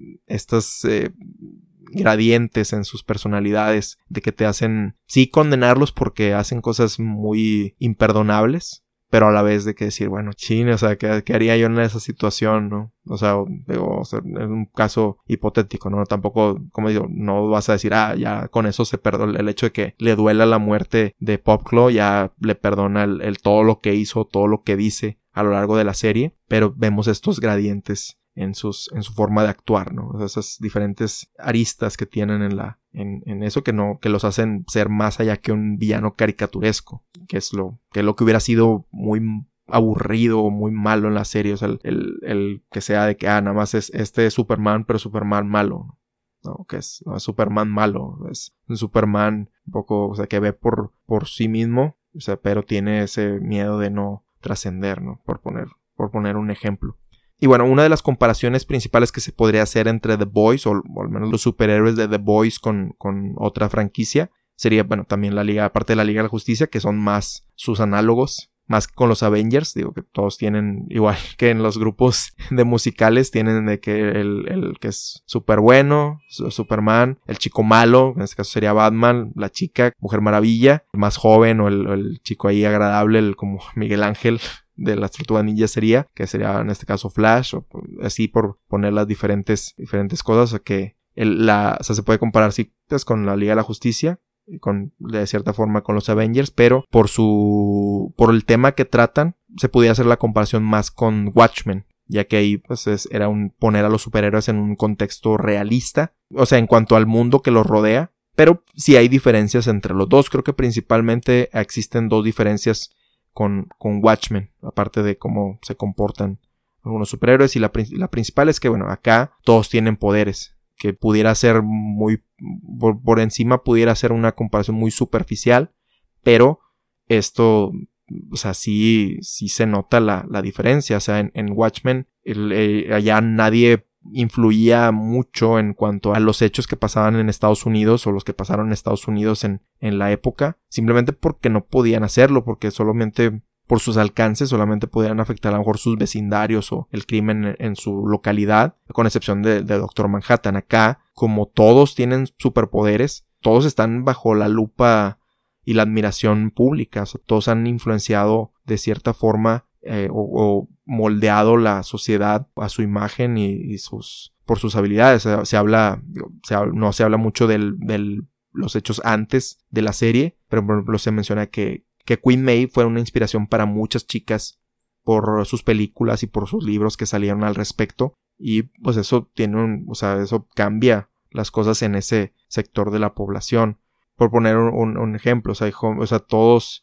gradientes en sus personalidades, de que te hacen sí condenarlos porque hacen cosas muy imperdonables, pero a la vez de que decir, bueno, chin, o sea, ¿qué haría yo en esa situación, no? O sea, es un caso hipotético, ¿no? Tampoco, como digo, no vas a decir, ya con eso se perdona el hecho de que le duela la muerte de Popclaw, ya le perdona el todo lo que hizo, todo lo que dice a lo largo de la serie, pero vemos estos gradientes en su forma de actuar, ¿no? O sea, esas diferentes aristas que tienen en eso que los hacen ser más allá que un villano caricaturesco, que es lo que hubiera sido muy aburrido o muy malo en la serie. O sea, el que sea de que nada más es Superman, pero Superman malo, ¿no? No es Superman malo, es un Superman un poco, o sea, que ve por sí mismo, o sea, pero tiene ese miedo de no trascender, ¿no? Por poner un ejemplo. Y bueno, una de las comparaciones principales que se podría hacer entre The Boys, o al menos los superhéroes de The Boys con otra franquicia, sería, bueno, también la Liga, aparte de la Liga de la Justicia, que son más sus análogos, más con los Avengers. Digo que todos tienen, igual que en los grupos de musicales, tienen de que el que es súper bueno, Superman, el chico malo, en este caso sería Batman, la chica, Mujer Maravilla, el más joven, o el chico ahí agradable, como Miguel Ángel de las Tortugas Ninja sería en este caso Flash, o así por poner las diferentes cosas. O sea que se puede comparar sí, pues, con la Liga de la Justicia, de cierta forma con los Avengers, pero por el tema que tratan se pudiera hacer la comparación más con Watchmen, ya que ahí pues era poner a los superhéroes en un contexto realista, o sea, en cuanto al mundo que los rodea, pero sí hay diferencias entre los dos. Creo que principalmente existen dos diferencias con Watchmen, aparte de cómo se comportan algunos superhéroes, y la principal es que, bueno, acá todos tienen poderes, que pudiera ser muy por encima, pudiera ser una comparación muy superficial, pero esto, o sea, sí se nota la diferencia. O sea, en Watchmen allá nadie influía mucho en cuanto a los hechos que pasaban en Estados Unidos, o los que pasaron en Estados Unidos en la época, simplemente porque no podían hacerlo, porque solamente por sus alcances solamente podían afectar a lo mejor sus vecindarios o el crimen en su localidad, con excepción de Doctor Manhattan. Acá, como todos tienen superpoderes, todos están bajo la lupa y la admiración pública. O sea, todos han influenciado de cierta forma o moldeado la sociedad a su imagen y por sus habilidades. No se habla mucho de los hechos antes de la serie, pero por ejemplo se menciona que Queen Maeve fue una inspiración para muchas chicas por sus películas y por sus libros que salieron al respecto, y pues eso eso cambia las cosas en ese sector de la población. Por poner un ejemplo, o sea, todos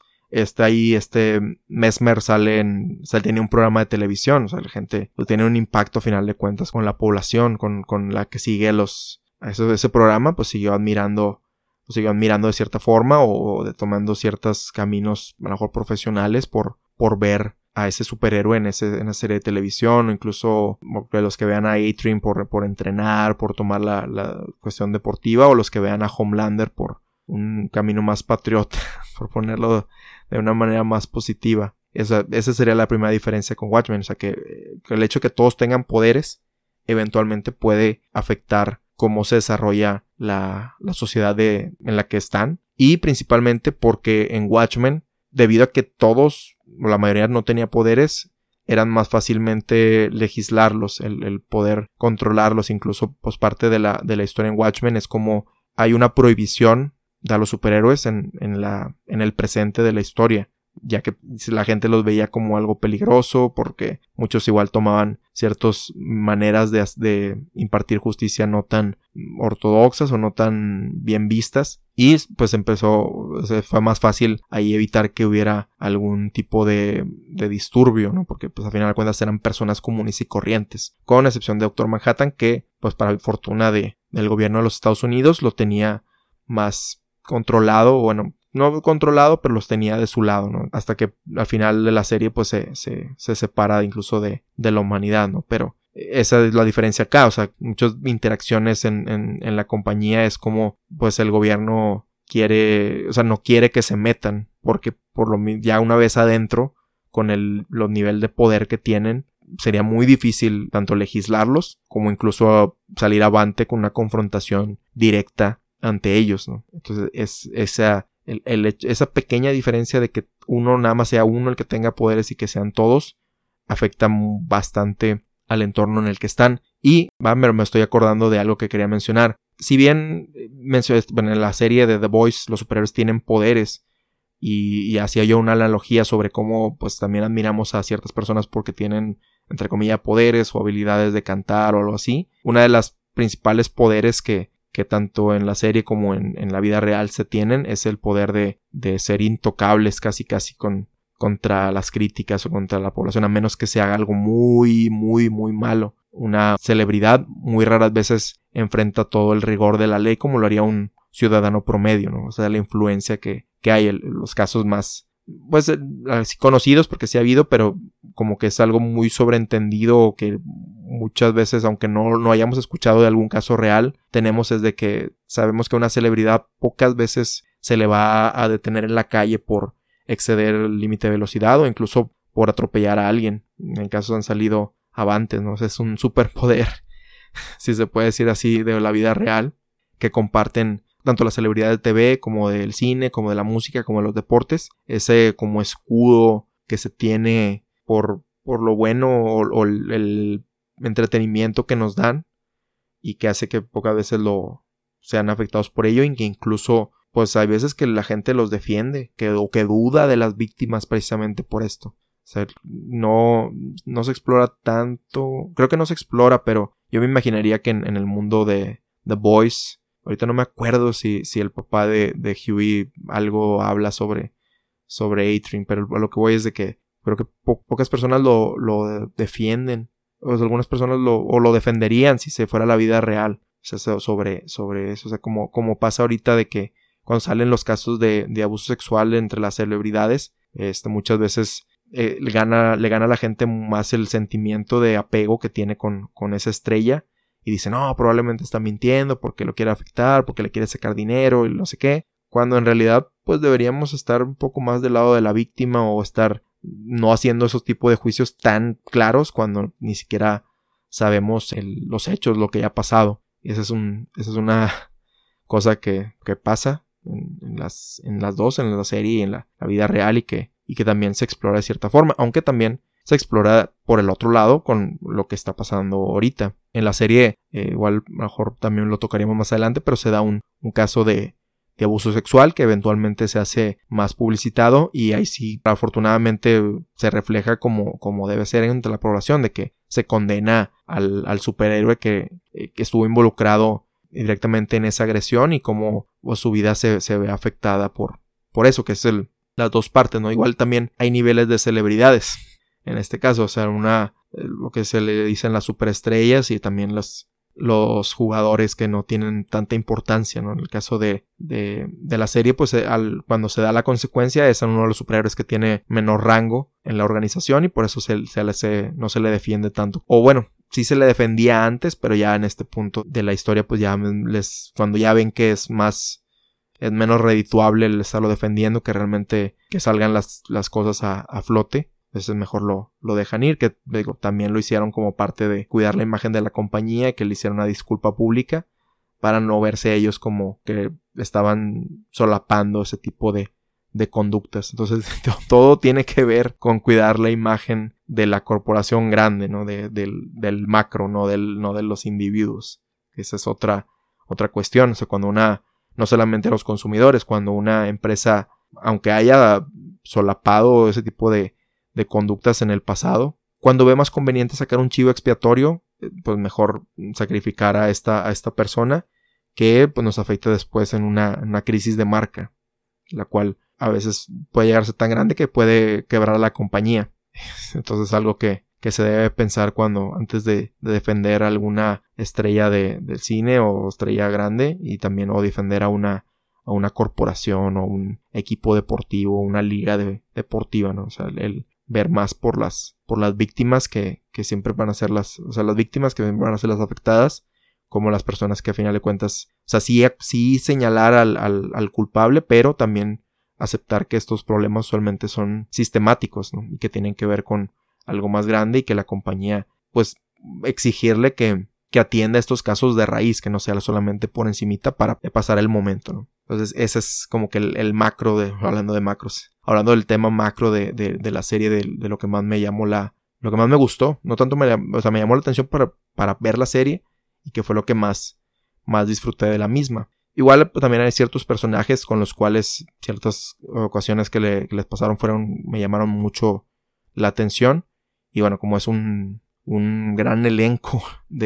Mesmer tiene un programa de televisión. O sea, la gente tiene un impacto a final de cuentas con la población, con la que sigue ese programa, pues siguió admirando pues sigan mirando de cierta forma o de tomando ciertos caminos a lo mejor profesionales por ver a ese superhéroe en esa serie de televisión, o incluso los que vean a A-Train por entrenar, por tomar la cuestión deportiva, o los que vean a Homelander por un camino más patriota, por ponerlo de una manera más positiva. Esa sería la primera diferencia con Watchmen, o sea que el hecho de que todos tengan poderes eventualmente puede afectar cómo se desarrolla la sociedad en la que están, y principalmente porque en Watchmen, debido a que todos, o la mayoría no tenía poderes, eran más fácilmente legislarlos, el poder controlarlos. Incluso pues parte de la historia en Watchmen es como hay una prohibición de los superhéroes en el presente de la historia, ya que la gente los veía como algo peligroso, porque muchos igual tomaban ciertas maneras de impartir justicia no tan ortodoxas o no tan bien vistas, y pues fue más fácil ahí evitar que hubiera algún tipo de disturbio, ¿no? Porque pues al final de cuentas eran personas comunes y corrientes, con excepción de Doctor Manhattan, que pues para fortuna del gobierno de los Estados Unidos lo tenía más controlado, bueno, no controlado, pero los tenía de su lado, ¿no? Hasta que al final de la serie pues se separa incluso de la humanidad, ¿no? Pero esa es la diferencia acá, o sea, muchas interacciones en la compañía es como pues el gobierno no quiere que se metan, porque ya una vez adentro, con los niveles de poder que tienen, sería muy difícil tanto legislarlos como incluso salir avante con una confrontación directa ante ellos, ¿no? Entonces es esa pequeña diferencia de que nada más sea uno el que tenga poderes y que sean todos, afecta bastante al entorno en el que están. Y me estoy acordando de algo que quería mencionar. Si bien en la serie de The Boys los superhéroes tienen poderes, y hacía yo una analogía sobre cómo pues también admiramos a ciertas personas porque tienen, entre comillas, poderes o habilidades de cantar o algo así. Una de las principales poderes que tanto en la serie como en la vida real se tienen es el poder de ser intocables casi contra las críticas o contra la población, a menos que se haga algo muy, muy, muy malo. Una celebridad muy raras veces enfrenta todo el rigor de la ley como lo haría un ciudadano promedio, ¿no? O sea, la influencia que hay, los casos más pues así conocidos, porque sí ha habido, pero como que es algo muy sobreentendido, que muchas veces, aunque no hayamos escuchado de algún caso real, tenemos es de que sabemos que a una celebridad pocas veces se le va a detener en la calle por exceder el límite de velocidad o incluso por atropellar a alguien. En casos han salido avantes, ¿no? O sea, es un superpoder, si se puede decir así, de la vida real, que comparten tanto las celebridades del TV como del cine, como de la música, como de los deportes. Ese como escudo que se tiene por lo bueno o el entretenimiento que nos dan, y que hace que pocas veces sean afectados por ello, y que incluso pues hay veces que la gente los defiende, o que duda de las víctimas precisamente por esto. O sea, no se explora tanto, creo que no se explora, pero yo me imaginaría que en el mundo de The Boys, ahorita no me acuerdo si el papá de Huey algo habla sobre A-Train, pero a lo que voy es de que creo que pocas personas lo defienden, o sea, algunas personas lo defenderían si se fuera la vida real. O sea, sobre eso, o sea, como pasa ahorita de que cuando salen los casos de abuso sexual entre las celebridades, muchas veces le gana a la gente más el sentimiento de apego que tiene con esa estrella, y dice, no, probablemente está mintiendo porque lo quiere afectar, porque le quiere sacar dinero y no sé qué, cuando en realidad pues deberíamos estar un poco más del lado de la víctima, o estar no haciendo esos tipos de juicios tan claros cuando ni siquiera sabemos los hechos, lo que ya ha pasado. Y esa es una cosa que pasa en las dos, en la serie y en la vida real, y que también se explora de cierta forma, aunque también se explora por el otro lado con lo que está pasando ahorita. En la serie, igual a lo mejor también lo tocaríamos más adelante, pero se da un caso de abuso sexual que eventualmente se hace más publicitado, y ahí sí afortunadamente se refleja como debe ser entre la población, de que se condena al superhéroe que estuvo involucrado directamente en esa agresión, y cómo pues, su vida se ve afectada por eso, que es las dos partes, ¿no? Igual también hay niveles de celebridades en este caso, o sea, lo que se le dicen las superestrellas, y también las los jugadores que no tienen tanta importancia, ¿no? En el caso de la serie, pues cuando se da la consecuencia es uno de los superhéroes que tiene menor rango en la organización y por eso no se le defiende tanto. O bueno, sí se le defendía antes, pero ya en este punto de la historia, pues ya cuando ya ven que es menos redituable el estarlo defendiendo que realmente que salgan las cosas a flote. Entonces mejor lo dejan ir, que digo, también lo hicieron como parte de cuidar la imagen de la compañía y que le hicieron una disculpa pública para no verse ellos como que estaban solapando ese tipo de conductas. Entonces todo tiene que ver con cuidar la imagen de la corporación grande, ¿no? Del macro, no de los individuos. Esa es otra cuestión. O sea, cuando no solamente los consumidores, cuando una empresa, aunque haya solapado ese tipo de conductas en el pasado, cuando ve más conveniente sacar un chivo expiatorio, pues mejor sacrificar a esta persona que pues nos afecta después en una crisis de marca, la cual a veces puede llegar a ser tan grande que puede quebrar la compañía. Entonces es algo que se debe pensar antes de defender a alguna estrella del cine o estrella grande, y también o defender a una corporación o un equipo deportivo, una liga deportiva, ¿no? O sea, el ver más por las víctimas que siempre van a ser las víctimas que van a ser las afectadas, como las personas que a final de cuentas, o sea, sí señalar al culpable, pero también aceptar que estos problemas usualmente son sistemáticos, ¿no? Y que tienen que ver con algo más grande y que la compañía, pues, exigirle que atienda estos casos de raíz, que no sea solamente por encimita para pasar el momento, ¿no? Entonces ese es como que el macro hablando de macros, hablando del tema macro de la serie, de lo que más me llamó lo que más me gustó, no tanto me llamó la atención para ver la serie, y que fue lo que más disfruté de la misma. Igual también hay ciertos personajes con los cuales ciertas ocasiones que les pasaron me llamaron mucho la atención, y bueno, como es un gran elenco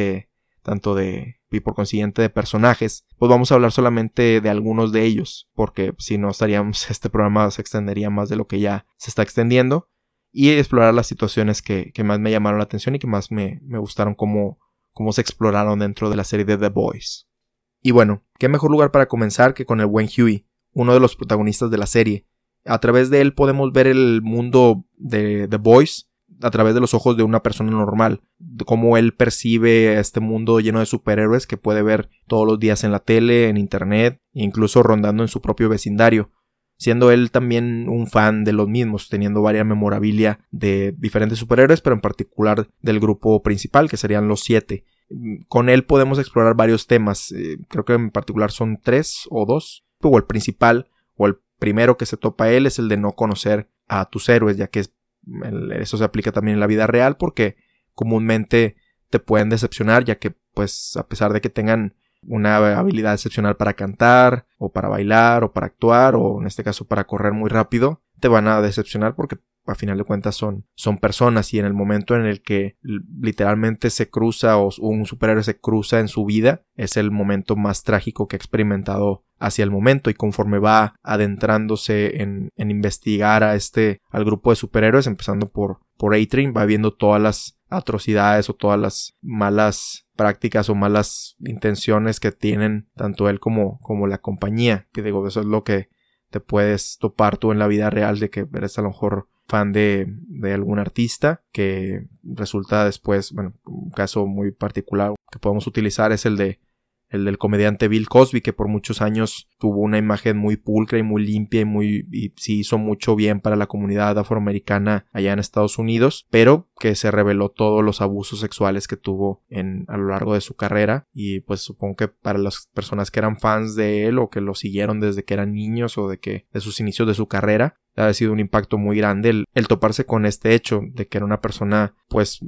y por consiguiente de personajes, pues vamos a hablar solamente de algunos de ellos, porque si no este programa se extendería más de lo que ya se está extendiendo, y explorar las situaciones que más me llamaron la atención y que más me gustaron cómo se exploraron dentro de la serie de The Boys. Y bueno, qué mejor lugar para comenzar que con el buen Huey, uno de los protagonistas de la serie. A través de él podemos ver el mundo de The Boys a través de los ojos de una persona normal, de cómo él percibe este mundo lleno de superhéroes que puede ver todos los días en la tele, en internet, e incluso rondando en su propio vecindario, siendo él también un fan de los mismos, teniendo varias memorabilia de diferentes superhéroes, pero en particular del grupo principal, que serían los 7. Con él podemos explorar varios temas, creo que en particular son 3 o 2, o el principal, o el primero que se topa él es el de no conocer a tus héroes, ya que eso se aplica también en la vida real, porque comúnmente te pueden decepcionar, ya que pues a pesar de que tengan una habilidad excepcional para cantar, o para bailar, o para actuar, o en este caso para correr muy rápido, te van a decepcionar porque a final de cuentas son personas, y en el momento en el que literalmente se cruza o un superhéroe se cruza en su vida, es el momento más trágico que ha experimentado hacia el momento, y conforme va adentrándose en investigar al grupo de superhéroes, empezando por A-Train, va viendo todas las atrocidades o todas las malas prácticas o malas intenciones que tienen tanto él como la compañía, que digo, eso es lo que te puedes topar tú en la vida real, de que eres a lo mejor fan de algún artista que resulta después, bueno, un caso muy particular que podemos utilizar es el del comediante Bill Cosby, que por muchos años tuvo una imagen muy pulcra y muy limpia y sí hizo mucho bien para la comunidad afroamericana allá en Estados Unidos, pero que se reveló todos los abusos sexuales que tuvo a lo largo de su carrera, y pues supongo que para las personas que eran fans de él o que lo siguieron desde que eran niños o de sus inicios de su carrera, ha sido un impacto muy grande el toparse con este hecho de que era una persona pues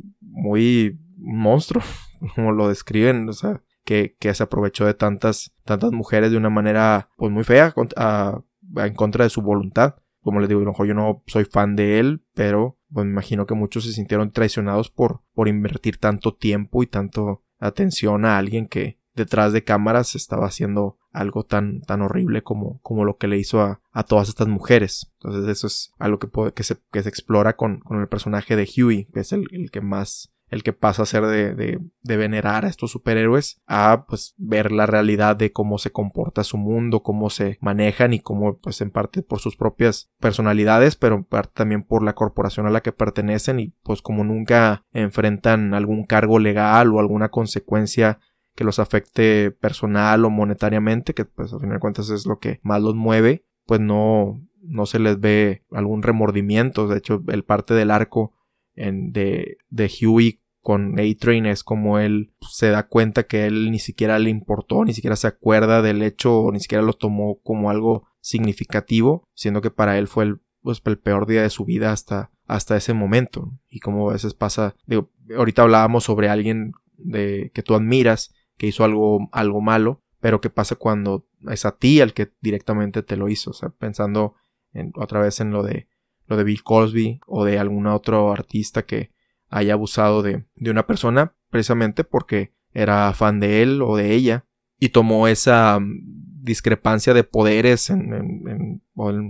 muy monstruo, como lo describen, o sea, que se aprovechó de tantas mujeres de una manera pues muy fea en contra de su voluntad. Como les digo, a lo mejor yo no soy fan de él, pero pues me imagino que muchos se sintieron traicionados por invertir tanto tiempo y tanto atención a alguien que detrás de cámaras estaba haciendo algo tan horrible como lo que le hizo a todas estas mujeres. Entonces eso es algo que se explora con el personaje de Huey, que es el que más el que pasa a ser de venerar a estos superhéroes a pues ver la realidad de cómo se comporta su mundo, cómo se manejan y cómo pues en parte por sus propias personalidades, pero en parte también por la corporación a la que pertenecen y pues como nunca enfrentan algún cargo legal o alguna consecuencia que los afecte personal o monetariamente, que pues a fin de cuentas es lo que más los mueve, pues no se les ve algún remordimiento. De hecho, el parte del arco de Hughie con A-Train es como él se da cuenta que él ni siquiera le importó, ni siquiera se acuerda del hecho o ni siquiera lo tomó como algo significativo, siendo que para él fue el peor día de su vida hasta ese momento. Y como a veces pasa, digo, ahorita hablábamos sobre alguien que tú admiras que hizo algo malo, pero ¿qué pasa cuando es a ti el que directamente te lo hizo? O sea, pensando otra vez en lo de Bill Cosby o de algún otro artista que haya abusado de una persona precisamente porque era fan de él o de ella y tomó esa discrepancia de poderes en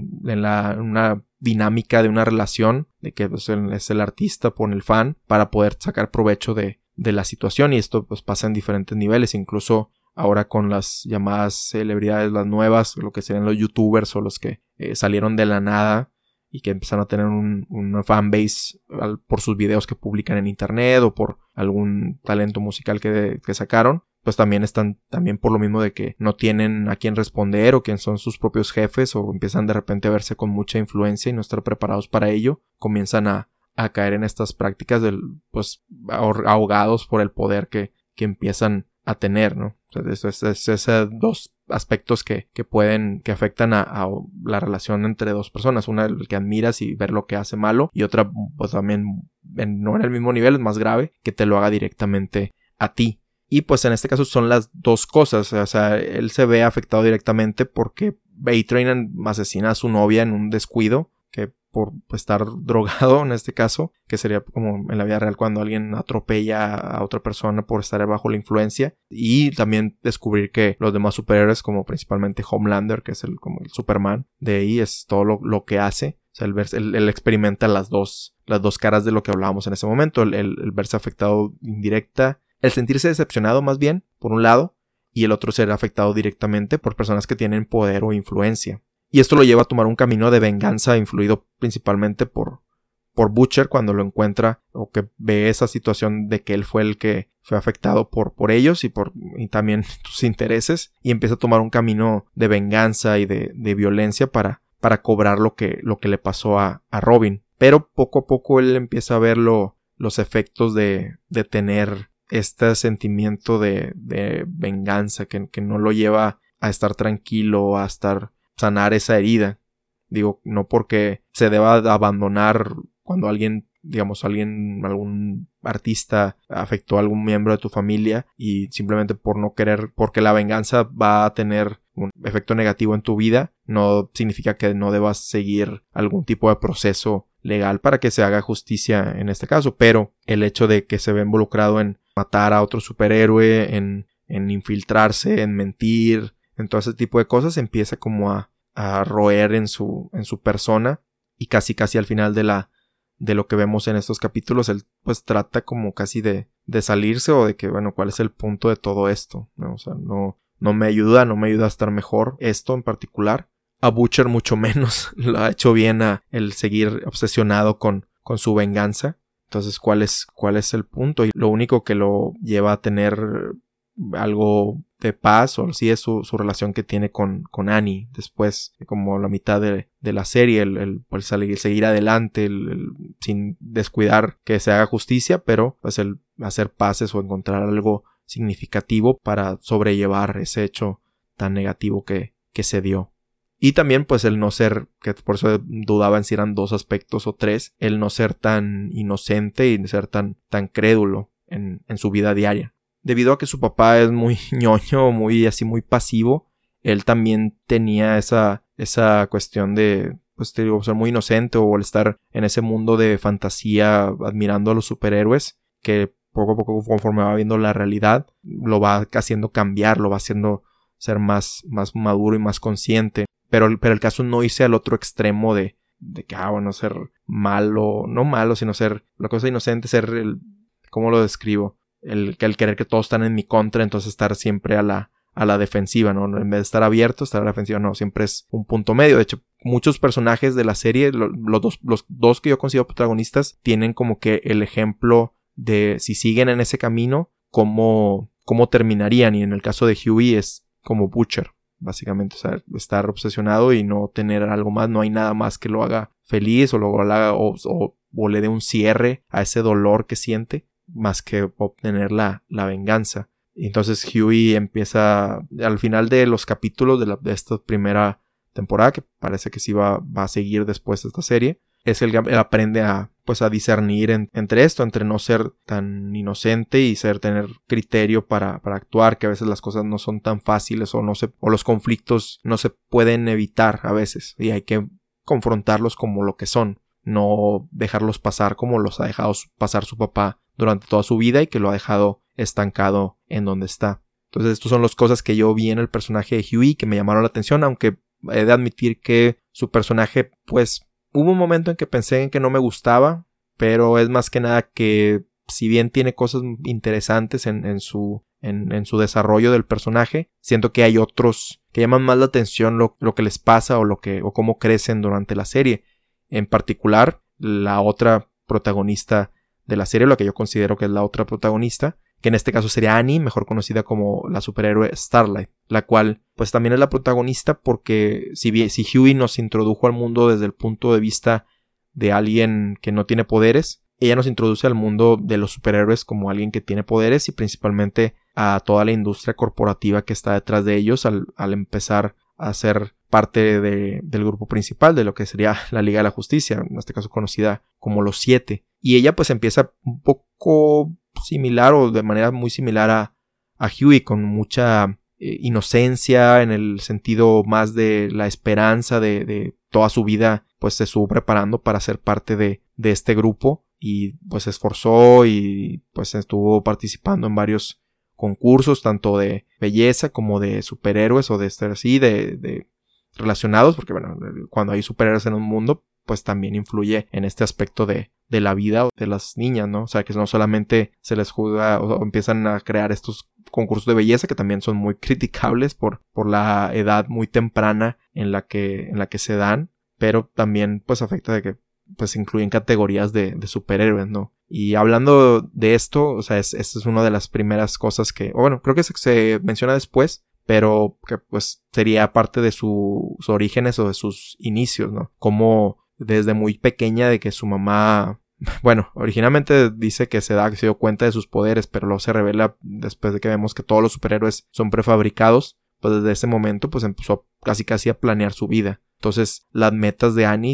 una dinámica de una relación de que pues, es el artista por el fan para poder sacar provecho de la situación, y esto pues pasa en diferentes niveles, incluso ahora con las llamadas celebridades, las nuevas, lo que serían los youtubers o los que salieron de la nada y que empezaron a tener una fanbase por sus videos que publican en internet o por algún talento musical que sacaron, pues también están por lo mismo de que no tienen a quién responder o quién son sus propios jefes o empiezan de repente a verse con mucha influencia y no estar preparados para ello, comienzan a caer en estas prácticas pues ahogados por el poder que empiezan a tener, ¿no? O sea, esos dos aspectos que afectan a la relación entre dos personas. Una, el que admiras y ver lo que hace malo, y otra, pues también no en el mismo nivel, es más grave, que te lo haga directamente a ti. Y pues en este caso son las dos cosas. O sea, él se ve afectado directamente porque A-Train asesina a su novia en un descuido, que por estar drogado en este caso, que sería como en la vida real cuando alguien atropella a otra persona por estar bajo la influencia, y también descubrir que los demás superhéroes, como principalmente Homelander, que es como el Superman de ahí, es todo lo que hace. O sea, él experimenta las dos caras de lo que hablábamos en ese momento, el verse afectado indirecta, el sentirse decepcionado más bien, por un lado, y el otro ser afectado directamente por personas que tienen poder o influencia. Y esto lo lleva a tomar un camino de venganza influido principalmente por Butcher cuando lo encuentra o que ve esa situación de que él fue el que fue afectado por ellos y también sus intereses, y empieza a tomar un camino de venganza y de violencia para cobrar lo que le pasó a Robin. Pero poco a poco él empieza a ver los efectos de tener este sentimiento de venganza que no lo lleva a estar tranquilo, a sanar esa herida. Digo, no porque se deba abandonar cuando algún artista afectó a algún miembro de tu familia y simplemente por no querer, porque la venganza va a tener un efecto negativo en tu vida, no significa que no debas seguir algún tipo de proceso legal para que se haga justicia en este caso, pero el hecho de que se ve involucrado en matar a otro superhéroe, en infiltrarse, en mentir, en todo ese tipo de cosas, empieza como a roer en su persona, y casi al final de lo que vemos en estos capítulos, él pues trata como casi de salirse o de que, bueno, ¿cuál es el punto de todo esto? ¿No? O sea, no me ayuda a estar mejor esto en particular. A Butcher mucho menos lo ha hecho bien el seguir obsesionado con su venganza. Entonces, ¿cuál es el punto? Y lo único que lo lleva a tener algo de paz o sí es su relación que tiene con Annie después, como la mitad de la serie, el seguir adelante, sin descuidar que se haga justicia, pero pues el hacer paces o encontrar algo significativo para sobrellevar ese hecho tan negativo que se dio. Y también pues el no ser, que por eso dudaba en si eran 2 aspectos o 3, el no ser tan inocente y ser tan crédulo en su vida diaria. Debido a que su papá es muy ñoño, muy pasivo, él también tenía esa cuestión de, pues te digo, ser muy inocente o el estar en ese mundo de fantasía admirando a los superhéroes, que poco a poco, conforme va viendo la realidad, lo va haciendo cambiar, lo va haciendo ser más maduro y más consciente. Pero el caso no irse al otro extremo de que, bueno, ser malo, no malo, sino ser la cosa inocente, ser ¿cómo lo describo? El querer que todos están en mi contra, entonces estar siempre a la defensiva, ¿no? En vez de estar abierto, estar a la defensiva, no, siempre es un punto medio. De hecho, muchos personajes de la serie, los dos que yo considero protagonistas, tienen como que el ejemplo de si siguen en ese camino, cómo terminarían. Y en el caso de Huey es como Butcher, básicamente, o sea, estar obsesionado y no tener algo más, no hay nada más que lo haga feliz o lo haga o le dé un cierre a ese dolor que siente, más que obtener la venganza. Entonces Huey empieza al final de los capítulos de esta primera temporada, que parece que sí va a seguir después de esta serie, es él aprende a discernir entre esto, entre no ser tan inocente y tener criterio para actuar, que a veces las cosas no son tan fáciles o los conflictos no se pueden evitar a veces y hay que confrontarlos como lo que son, no dejarlos pasar como los ha dejado pasar su papá durante toda su vida y que lo ha dejado estancado en donde está. Entonces estas son las cosas que yo vi en el personaje de Huey que me llamaron la atención, aunque he de admitir que su personaje, pues hubo un momento en que pensé en que no me gustaba, pero es más que nada que si bien tiene cosas interesantes en su desarrollo del personaje, siento que hay otros que llaman más la atención lo que les pasa o cómo crecen durante la serie. En particular, la otra protagonista de la serie, lo que yo considero que es la otra protagonista, que en este caso sería Annie, mejor conocida como la superhéroe Starlight, la cual pues también es la protagonista porque si Huey nos introdujo al mundo desde el punto de vista de alguien que no tiene poderes, ella nos introduce al mundo de los superhéroes como alguien que tiene poderes y principalmente a toda la industria corporativa que está detrás de ellos al empezar a ser parte del grupo principal de lo que sería la Liga de la Justicia, en este caso conocida como los 7. Y ella pues empieza un poco similar o de manera muy similar a Huey, con mucha inocencia en el sentido más de la esperanza de toda su vida, pues se estuvo preparando para ser parte de este grupo y pues se esforzó y pues estuvo participando en varios concursos, tanto de belleza como de superhéroes o de estar así, de relacionados, porque bueno, cuando hay superhéroes en un mundo, pues también influye en este aspecto de la vida de las niñas, ¿no? O sea, que no solamente se les juzga o empiezan a crear estos concursos de belleza que también son muy criticables por la edad muy temprana en la que se dan, pero también pues afecta de que pues incluyen categorías de superhéroes, ¿no? Y hablando de esto, o sea, esta es una de las primeras cosas que, bueno, creo que se menciona después, pero que pues sería parte de sus orígenes o de sus inicios, ¿no? Como desde muy pequeña de que su mamá, bueno, originalmente dice que se dio cuenta de sus poderes, pero luego se revela después de que vemos que todos los superhéroes son prefabricados, pues desde ese momento pues empezó casi a planear su vida. Entonces las metas de Annie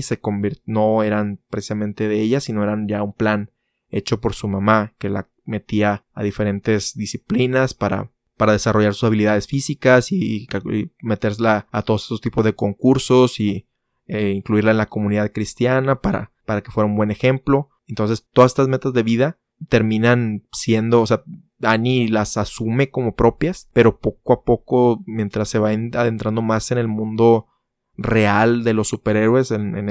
no eran precisamente de ella, sino eran ya un plan hecho por su mamá, que la metía a diferentes disciplinas para desarrollar sus habilidades físicas y meterla a todos esos tipos de concursos y incluirla en la comunidad cristiana para que fuera un buen ejemplo. Entonces todas estas metas de vida terminan siendo, o sea, Annie las asume como propias, pero poco a poco, mientras se va adentrando más en el mundo real de los superhéroes en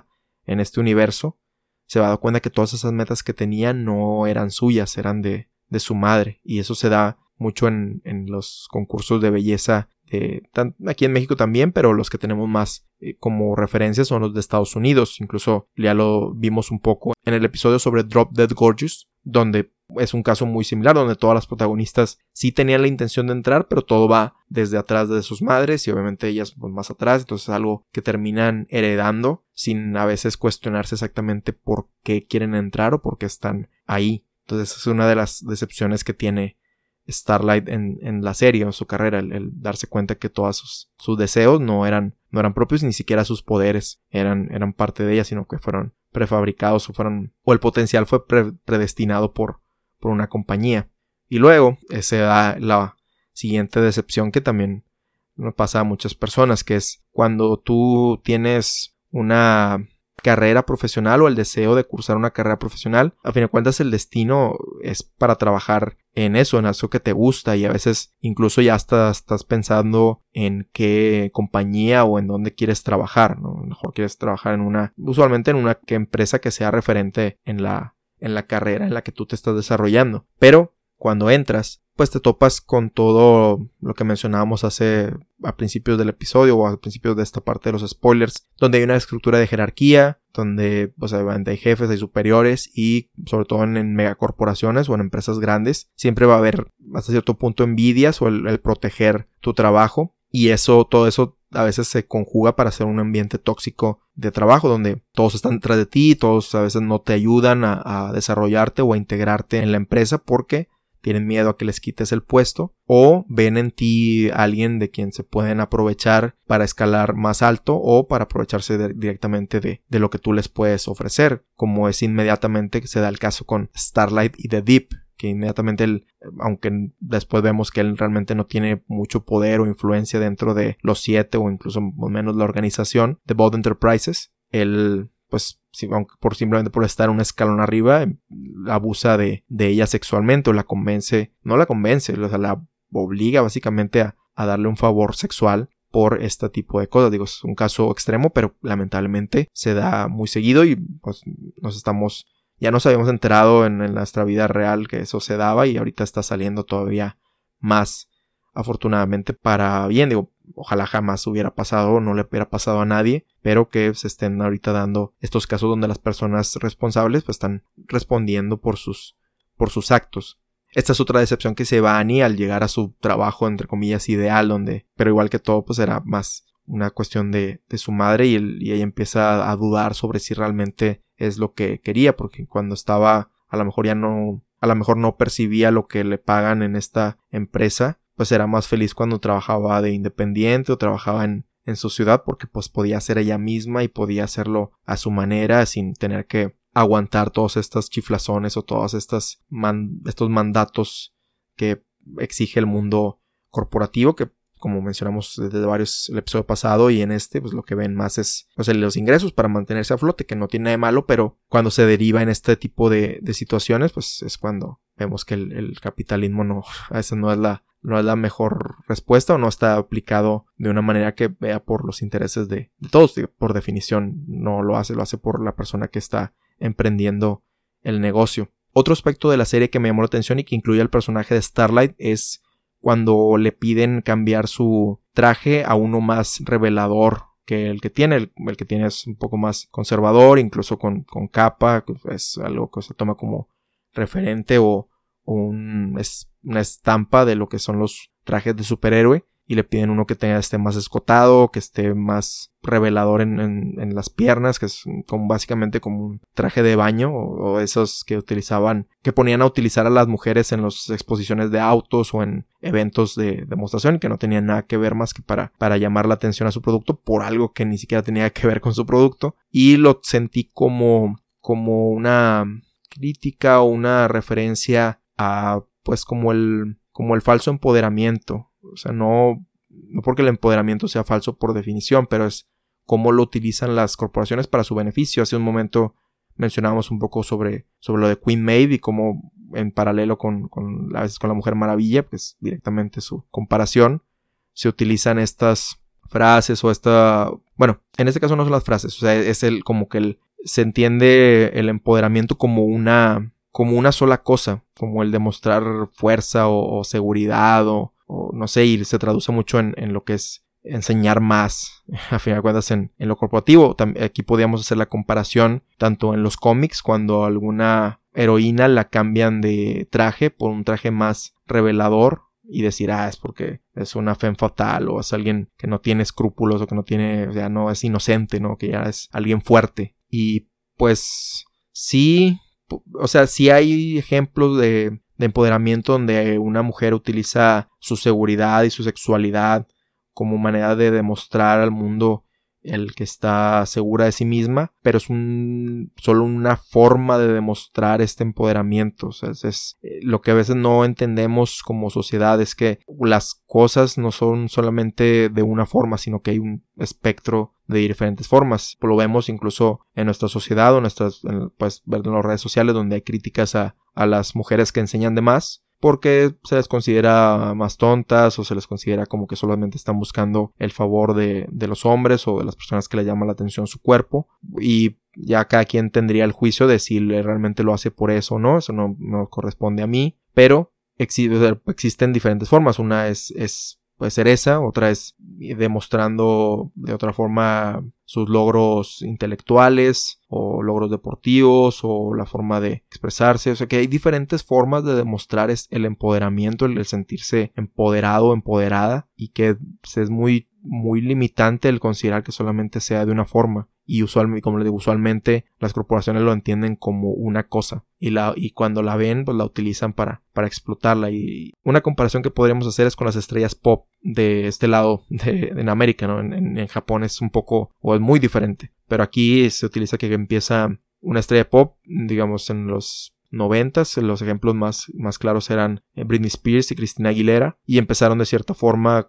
este universo, se va a dar cuenta que todas esas metas que tenía no eran suyas, eran de su madre, y eso se da mucho en los concursos de belleza aquí en México también, pero los que tenemos más como referencia son los de Estados Unidos. Incluso ya lo vimos un poco en el episodio sobre Drop Dead Gorgeous, donde es un caso muy similar, donde todas las protagonistas sí tenían la intención de entrar, pero todo va desde atrás de sus madres y obviamente ellas pues, más atrás. Entonces es algo que terminan heredando sin a veces cuestionarse exactamente por qué quieren entrar o por qué están ahí. Entonces es una de las decepciones que tiene Starlight en la serie o en su carrera, el darse cuenta que todos sus deseos no eran propios, ni siquiera sus poderes eran parte de ella, sino que fueron prefabricados o el potencial fue predestinado por una compañía. Y luego se da la siguiente decepción que también nos pasa a muchas personas, que es cuando tú tienes una carrera profesional o el deseo de cursar una carrera profesional. A fin de cuentas el destino es para trabajar en eso que te gusta, y a veces incluso ya estás pensando en qué compañía o en dónde quieres trabajar, ¿no? Mejor quieres trabajar usualmente en una empresa que sea referente en en la carrera en la que tú te estás desarrollando. Pero cuando entras, pues te topas con todo lo que mencionábamos a principios del episodio o a principios de esta parte de los spoilers, donde hay una estructura de jerarquía, donde pues obviamente hay jefes, hay superiores y sobre todo en megacorporaciones o en empresas grandes siempre va a haber hasta cierto punto envidias o el proteger tu trabajo, y todo eso a veces se conjuga para hacer un ambiente tóxico de trabajo donde todos están detrás de ti, todos a veces no te ayudan a desarrollarte o a integrarte en la empresa porque tienen miedo a que les quites el puesto o ven en ti a alguien de quien se pueden aprovechar para escalar más alto o para aprovecharse directamente de lo que tú les puedes ofrecer, como es inmediatamente que se da el caso con Starlight y The Deep, que inmediatamente aunque después vemos que él realmente no tiene mucho poder o influencia dentro de los 7 o incluso menos la organización de Bold Enterprises, él pues simplemente por estar un escalón arriba abusa de ella sexualmente o la convence, o sea, la obliga básicamente a darle un favor sexual por este tipo de cosas. Digo, es un caso extremo, pero lamentablemente se da muy seguido y pues ya nos habíamos enterado en nuestra vida real que eso se daba y ahorita está saliendo todavía más, afortunadamente para bien. Digo, ojalá jamás hubiera pasado, no le hubiera pasado a nadie, pero que se estén ahorita dando estos casos donde las personas responsables pues están respondiendo por sus actos. Esta es otra decepción que se va Annie al llegar a su trabajo entre comillas ideal, pero igual que todo pues era más una cuestión de su madre y ella empieza a dudar sobre si realmente es lo que quería, porque cuando estaba a lo mejor no percibía lo que le pagan en esta empresa, pues era más feliz cuando trabajaba de independiente o trabajaba en su ciudad porque pues podía ser ella misma y podía hacerlo a su manera sin tener que aguantar todas estas chiflazones o todos estos mandatos que exige el mundo corporativo, que como mencionamos desde varios el episodio pasado y en pues lo que ven más es pues los ingresos para mantenerse a flote, que no tiene nada de malo, pero cuando se deriva en este tipo de situaciones pues es cuando vemos que el capitalismo a veces no es la mejor respuesta o no está aplicado de una manera que vea por los intereses de todos. Por definición no lo hace por la persona que está emprendiendo el negocio. Otro aspecto de la serie que me llamó la atención y que incluye al personaje de Starlight es cuando le piden cambiar su traje a uno más revelador que el que tiene. El que tiene es un poco más conservador, incluso con capa, es algo que se toma como referente o es una estampa de lo que son los trajes de superhéroe, y le piden uno que esté más escotado, que esté más revelador en las piernas, que es básicamente como un traje de baño o esos que ponían a utilizar a las mujeres en las exposiciones de autos o en eventos de demostración, que no tenían nada que ver más que para llamar la atención a su producto por algo que ni siquiera tenía que ver con su producto, y lo sentí como una crítica o una referencia a pues como el falso empoderamiento. O sea, no porque el empoderamiento sea falso por definición, pero es cómo lo utilizan las corporaciones para su beneficio. Hace un momento mencionábamos un poco sobre lo de Queen Maeve y cómo en paralelo a veces con la Mujer Maravilla, pues directamente su comparación, se utilizan estas frases bueno, en este caso no son las frases, o sea, es se entiende el empoderamiento como una sola cosa, como el demostrar fuerza o seguridad o no sé, y se traduce mucho en lo que es enseñar más, a fin de cuentas en lo corporativo. Aquí podíamos hacer la comparación tanto en los cómics, cuando alguna heroína la cambian de traje por un traje más revelador y decir, es porque es una femme fatale o es alguien que no tiene escrúpulos o que no tiene, o sea, no es inocente, ¿no? Que ya es alguien fuerte. Y pues sí, o sea, sí hay ejemplos de empoderamiento donde una mujer utiliza su seguridad y su sexualidad como manera de demostrar al mundo el que está segura de sí misma, pero es solo una forma de demostrar este empoderamiento. O sea, es lo que a veces no entendemos como sociedad, es que las cosas no son solamente de una forma, sino que hay un espectro de diferentes formas. Lo vemos incluso en nuestra sociedad o pues ver en las redes sociales, donde hay críticas a las mujeres que enseñan de más, porque se les considera más tontas o se les considera como que solamente están buscando el favor de los hombres o de las personas que le llaman la atención su cuerpo. Y ya cada quien tendría el juicio de si realmente lo hace por eso o no. Eso no corresponde a mí. Pero existen diferentes formas. Una puede ser esa, otra es demostrando de otra forma sus logros intelectuales o logros deportivos o la forma de expresarse. O sea que hay diferentes formas de demostrar el empoderamiento, el sentirse empoderado, empoderada, y que es muy, muy limitante el considerar que solamente sea de una forma. Y como les digo, usualmente las corporaciones lo entienden como una cosa y cuando la ven, pues la utilizan para explotarla. Y una comparación que podríamos hacer es con las estrellas pop de este lado en América, ¿no? En Japón es un poco, o es muy diferente, pero aquí se utiliza que empieza una estrella pop, digamos en los 90s, los ejemplos más claros eran Britney Spears y Christina Aguilera, y empezaron de cierta forma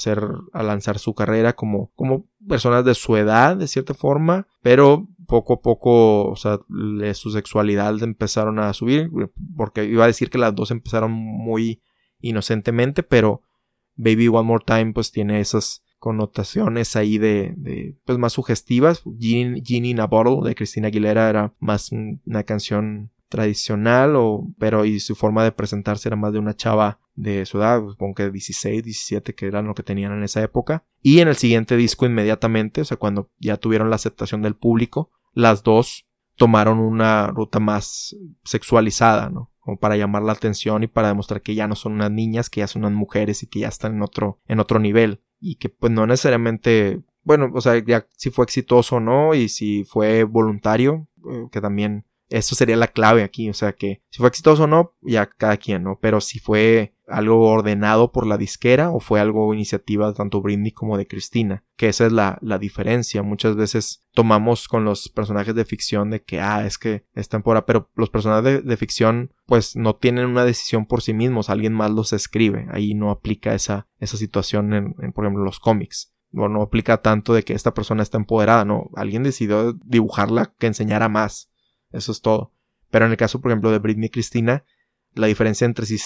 a lanzar su carrera como personas de su edad, de cierta forma, pero poco a poco, o sea, su sexualidad empezaron a subir, porque iba a decir que las dos empezaron muy inocentemente, pero Baby One More Time pues tiene esas connotaciones ahí de pues más sugestivas. Genie in a Bottle de Christina Aguilera era más una canción tradicional, pero su forma de presentarse era más de una chava de su edad, supongo que 16, 17, que eran lo que tenían en esa época. Y en el siguiente disco inmediatamente, o sea, cuando ya tuvieron la aceptación del público, las dos tomaron una ruta más sexualizada, ¿no? Como para llamar la atención y para demostrar que ya no son unas niñas, que ya son unas mujeres y que ya están en otro nivel. Y que pues no necesariamente, bueno, o sea, ya si fue exitoso o no, y si fue voluntario, que también eso sería la clave aquí, o sea que si fue exitoso o no, ya cada quien, ¿no? Pero si fue algo ordenado por la disquera o fue algo iniciativa tanto Britney como de Christina, que esa es la diferencia. Muchas veces tomamos con los personajes de ficción de que, es que es temporada, pero los personajes de ficción pues no tienen una decisión por sí mismos, alguien más los escribe, ahí no aplica esa situación en por ejemplo los cómics. No aplica tanto de que esta persona está empoderada, no, alguien decidió dibujarla que enseñara más. Eso es todo. Pero en el caso, por ejemplo, de Britney y Christina, la diferencia entre si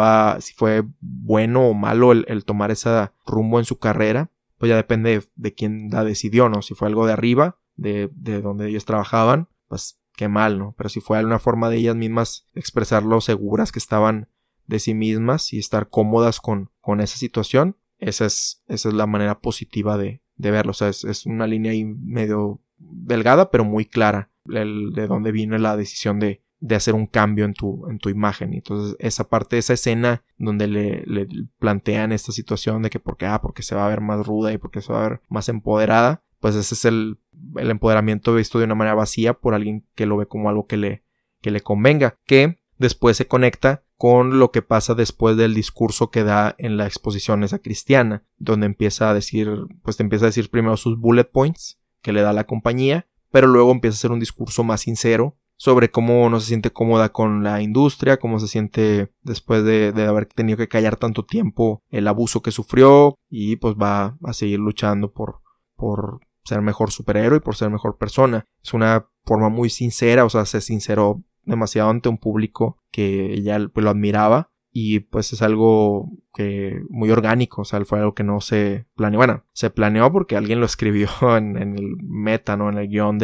fue bueno o malo el tomar ese rumbo en su carrera, pues ya depende de quién la decidió, ¿no? Si fue algo de arriba, de donde ellos trabajaban, pues qué mal, ¿no? Pero si fue alguna forma de ellas mismas expresar lo seguras que estaban de sí mismas y estar cómodas con esa situación, esa es la manera positiva de verlo. O sea, es una línea ahí medio delgada, pero muy clara. De dónde viene la decisión de hacer un cambio en tu imagen. Entonces esa parte, esa escena donde le plantean esta situación de que porque se va a ver más ruda y porque se va a ver más empoderada, pues ese es el empoderamiento visto de una manera vacía por alguien que lo ve como algo que le convenga, que después se conecta con lo que pasa después del discurso que da en la exposición esa cristiana, donde empieza a decir, pues te empieza a decir primero sus bullet points que le da la compañía, pero luego empieza a hacer un discurso más sincero sobre cómo no se siente cómoda con la industria, cómo se siente después de haber tenido que callar tanto tiempo el abuso que sufrió, y pues va a seguir luchando por ser mejor superhéroe y por ser mejor persona. Es una forma muy sincera, o sea, se sinceró demasiado ante un público que ella pues lo admiraba, y pues es algo que muy orgánico, o sea, fue algo que no se planeó. Bueno, se planeó porque alguien lo escribió en el meta, ¿no? En el guión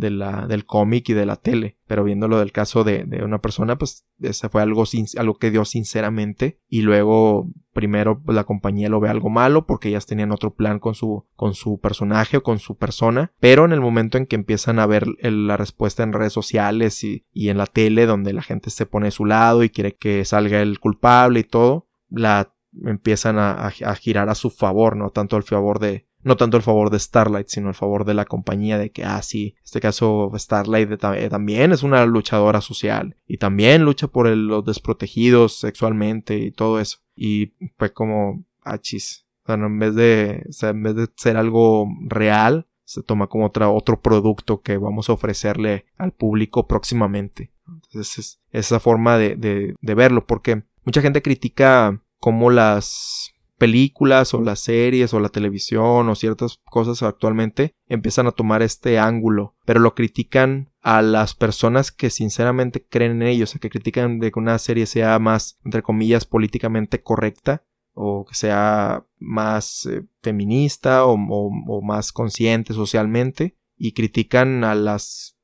del cómic y de la tele. Pero viéndolo del caso de una persona, pues ese fue algo que dio sinceramente. Y luego, primero, pues la compañía lo ve algo malo porque ellas tenían otro plan con su personaje o con su persona. Pero en el momento en que empiezan a ver la respuesta en redes sociales y en la tele, donde la gente se pone a su lado y quiere que salga el culpable y todo, la empiezan a girar a su favor, no tanto el favor de Starlight, sino el favor de la compañía, de que sí, en este caso Starlight también es una luchadora social y también lucha por los desprotegidos sexualmente y todo eso. Y fue como chis. O sea, en vez de ser algo real, se toma como otro producto que vamos a ofrecerle al público próximamente. Entonces es esa forma de verlo, porque mucha gente critica cómo las películas o las series o la televisión o ciertas cosas actualmente empiezan a tomar este ángulo, pero lo critican a las personas que sinceramente creen en ello, o sea, que critican de que una serie sea más, entre comillas, políticamente correcta, o que sea más feminista o más consciente socialmente, y critican a las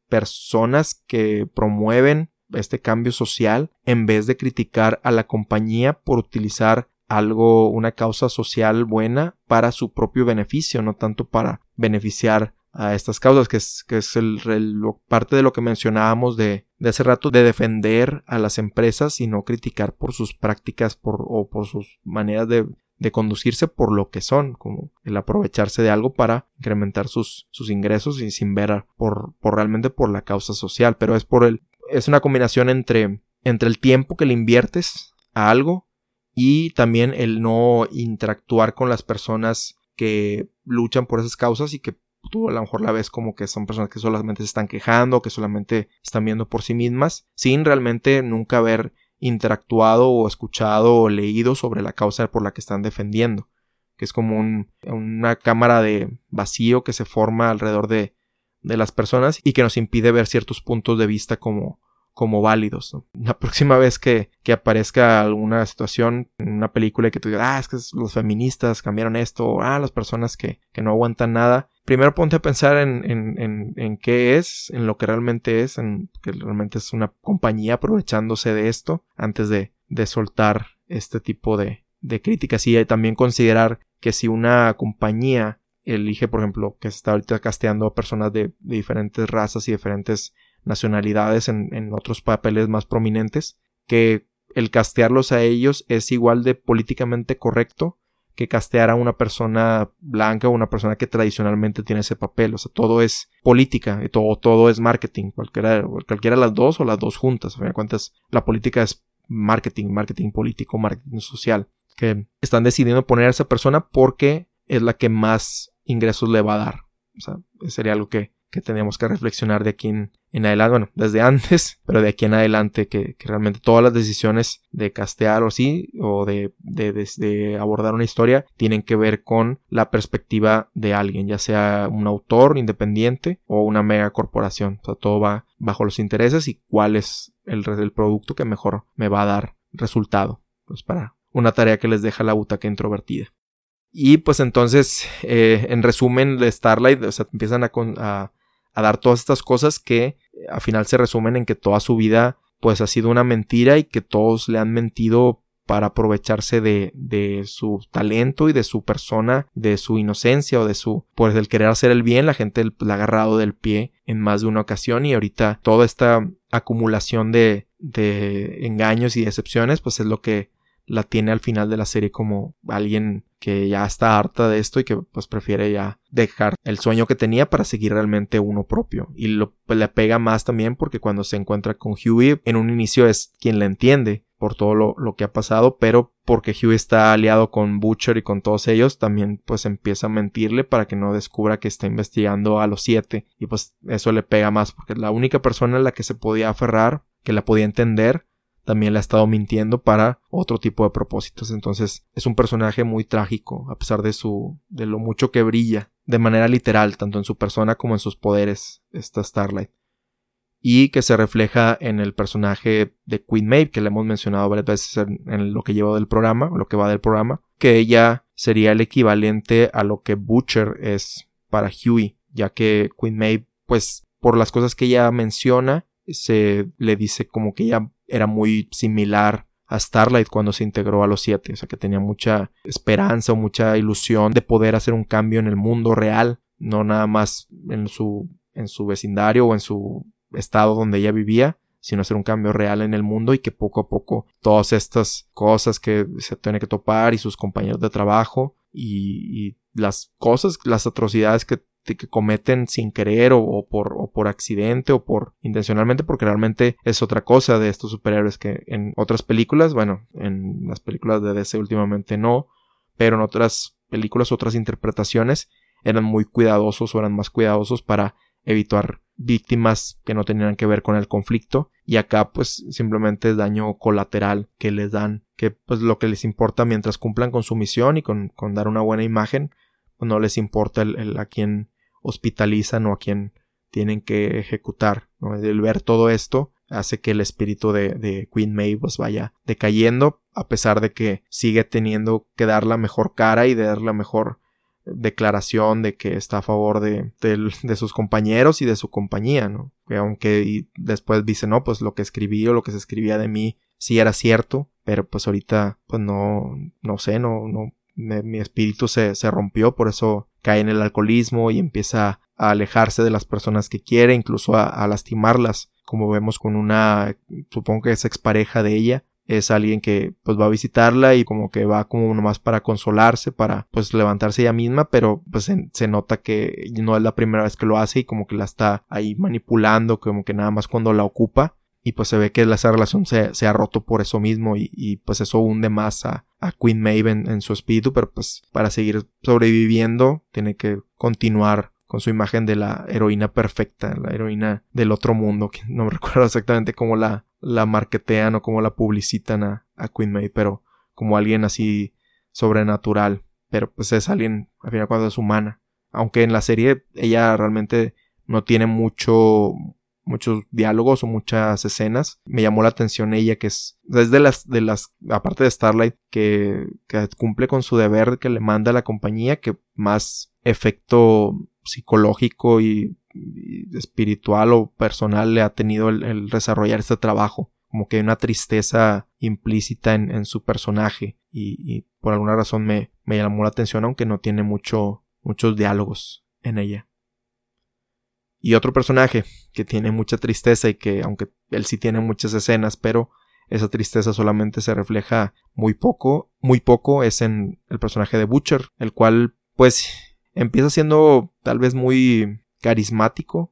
personas que promueven este cambio social en vez de criticar a la compañía por utilizar una causa social buena para su propio beneficio, no tanto para beneficiar a estas causas, que es parte de lo que mencionábamos de hace rato, de defender a las empresas y no criticar por sus prácticas o por sus maneras de conducirse por lo que son, como el aprovecharse de algo para incrementar sus ingresos y sin ver realmente por la causa social. Pero es una combinación entre el tiempo que le inviertes a algo y también el no interactuar con las personas que luchan por esas causas y que tú a lo mejor la ves como que son personas que solamente se están quejando, que solamente están viendo por sí mismas, sin realmente nunca haber interactuado o escuchado o leído sobre la causa por la que están defendiendo, que es como una cámara de vacío que se forma alrededor de las personas y que nos impide ver ciertos puntos de vista como válidos, ¿no? La próxima vez que aparezca alguna situación en una película y que tú digas, es que los feministas cambiaron esto, o las personas que no aguantan nada, primero ponte a pensar en qué es, en lo que realmente es, en que realmente es una compañía aprovechándose de esto antes de soltar este tipo de críticas. Y también considerar que si una compañía elige, por ejemplo, que se está ahorita casteando a personas de diferentes razas y diferentes nacionalidades en otros papeles más prominentes, que el castearlos a ellos es igual de políticamente correcto que castear a una persona blanca o una persona que tradicionalmente tiene ese papel. O sea, todo es política y todo es marketing, cualquiera de las dos o las dos juntas. A fin de cuentas, la política es marketing político, marketing social, que están decidiendo poner a esa persona porque es la que más ingresos le va a dar. O sea, sería algo que tenemos que reflexionar de aquí en adelante, bueno, desde antes, pero de aquí en adelante, que realmente todas las decisiones de castear o de abordar una historia tienen que ver con la perspectiva de alguien, ya sea un autor independiente o una mega corporación. O sea, todo va bajo los intereses y cuál es el producto que mejor me va a dar resultado. Pues para una tarea que les deja la butaca introvertida. Y pues entonces, en resumen, de Starlight, o sea, empiezan a dar todas estas cosas que al final se resumen en que toda su vida pues ha sido una mentira y que todos le han mentido para aprovecharse de su talento y de su persona, de su inocencia o pues el querer hacer el bien. La gente le ha agarrado del pie en más de una ocasión y ahorita toda esta acumulación de engaños y decepciones pues es lo que la tiene al final de la serie como alguien que ya está harta de esto y que pues prefiere ya dejar el sueño que tenía para seguir realmente uno propio. Y pues, le pega más también porque cuando se encuentra con Hughie, en un inicio es quien la entiende por todo lo que ha pasado, pero porque Hughie está aliado con Butcher y con todos ellos, también pues empieza a mentirle para que no descubra que está investigando a los 7 y pues eso le pega más porque la única persona en la que se podía aferrar, que la podía entender, también le ha estado mintiendo para otro tipo de propósitos. Entonces es un personaje muy trágico, a pesar de lo mucho que brilla, de manera literal, tanto en su persona como en sus poderes, esta Starlight. Y que se refleja en el personaje de Queen Maeve, que le hemos mencionado varias veces en lo que lleva del programa, o lo que va del programa, que ella sería el equivalente a lo que Butcher es para Hughie, ya que Queen Maeve, pues por las cosas que ella menciona, se le dice como que ella era muy similar a Starlight cuando se integró a los 7, o sea que tenía mucha esperanza o mucha ilusión de poder hacer un cambio en el mundo real, no nada más en su vecindario o en su estado donde ella vivía, sino hacer un cambio real en el mundo y que poco a poco todas estas cosas que se tiene que topar y sus compañeros de trabajo y las cosas, las atrocidades que cometen sin querer o por accidente o por intencionalmente, porque realmente es otra cosa de estos superhéroes que en otras películas, bueno, en las películas de DC últimamente no, pero en otras películas, otras interpretaciones eran muy cuidadosos o eran más cuidadosos para evitar víctimas que no tenían que ver con el conflicto, y acá pues simplemente es daño colateral que les dan, que pues lo que les importa mientras cumplan con su misión y con dar una buena imagen, pues no les importa a quién hospitalizan o a quién tienen que ejecutar, ¿no? El ver todo esto hace que el espíritu de Queen Maeve pues vaya decayendo, a pesar de que sigue teniendo que dar la mejor cara y de dar la mejor declaración de que está a favor de sus compañeros y de su compañía, ¿no? Que aunque y después dice, no, pues lo que escribí o lo que se escribía de mí sí era cierto, pero pues ahorita pues no sé, mi espíritu se rompió, por eso cae en el alcoholismo y empieza a alejarse de las personas que quiere, incluso a lastimarlas, como vemos con una, supongo que es expareja de ella. Es alguien que pues va a visitarla y como que va como nomás para consolarse, para pues levantarse ella misma, pero pues se nota que no es la primera vez que lo hace y como que la está ahí manipulando, como que nada más cuando la ocupa, y pues se ve que esa relación se ha roto por eso mismo y pues eso hunde más a Queen Maeve en su espíritu, pero pues para seguir sobreviviendo tiene que continuar con su imagen de la heroína perfecta, la heroína del otro mundo, que no me recuerdo exactamente cómo la marketean o cómo la publicitan a Queen Maeve, pero como alguien así sobrenatural, pero pues es alguien, al final de cuentas es humana, aunque en la serie ella realmente no tiene muchos diálogos o muchas escenas. Me llamó la atención ella, que es de las aparte de Starlight, que cumple con su deber que le manda a la compañía, que más efecto psicológico y espiritual o personal le ha tenido el desarrollar este trabajo. Como que hay una tristeza implícita en su personaje y por alguna razón me llamó la atención, aunque no tiene muchos diálogos en ella. Y otro personaje que tiene mucha tristeza y que aunque él sí tiene muchas escenas, pero esa tristeza solamente se refleja muy poco es en el personaje de Butcher, el cual pues empieza siendo tal vez muy carismático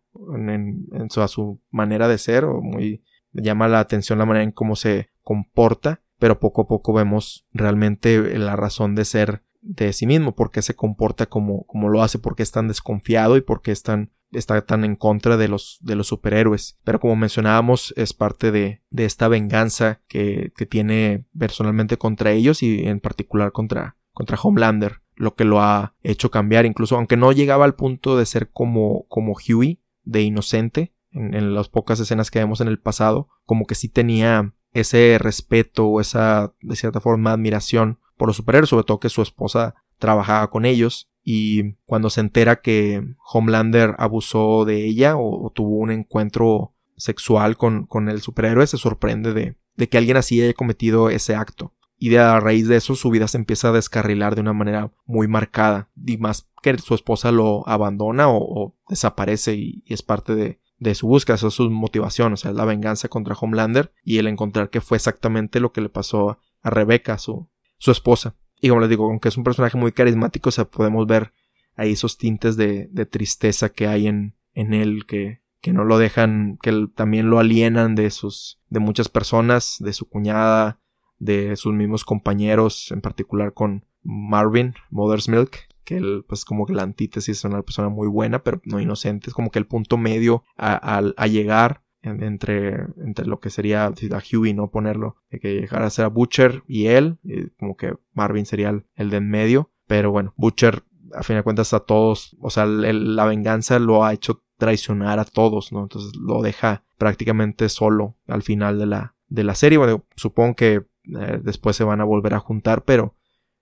a su manera de ser, o muy llama la atención la manera en cómo se comporta, pero poco a poco vemos realmente la razón de ser de sí mismo, por qué se comporta como lo hace, por qué es tan desconfiado y por qué está tan en contra de los superhéroes. Pero como mencionábamos, es parte de esta venganza que tiene personalmente contra ellos y en particular contra Homelander, lo que lo ha hecho cambiar, incluso aunque no llegaba al punto de ser como Huey, de inocente, en las pocas escenas que vemos en el pasado, como que sí tenía ese respeto o esa, de cierta forma, admiración por los superhéroes, sobre todo que su esposa trabajaba con ellos, y cuando se entera que Homelander abusó de ella o tuvo un encuentro sexual con el superhéroe, se sorprende de que alguien así haya cometido ese acto. Y a raíz de eso su vida se empieza a descarrilar de una manera muy marcada. Y más que su esposa lo abandona o desaparece y es parte de su búsqueda, esa es su motivación, o sea, es la venganza contra Homelander y el encontrar que fue exactamente lo que le pasó a Rebecca, su esposa. Y como les digo, aunque es un personaje muy carismático, o sea, podemos ver ahí esos tintes de tristeza que hay en él, que no lo dejan, que también lo alienan de muchas personas, de su cuñada, de sus mismos compañeros, en particular con Marvin, Mother's Milk, que él pues como que la antítesis es una persona muy buena, pero no inocente, es como que el punto medio a llegar entre lo que sería a Huey, no ponerlo, de que llegara a ser a Butcher y él, y como que Marvin sería el de en medio, pero bueno, Butcher a fin de cuentas a todos, o sea, la venganza lo ha hecho traicionar a todos, ¿no? Entonces lo deja prácticamente solo al final de la serie. Bueno, supongo que después se van a volver a juntar, pero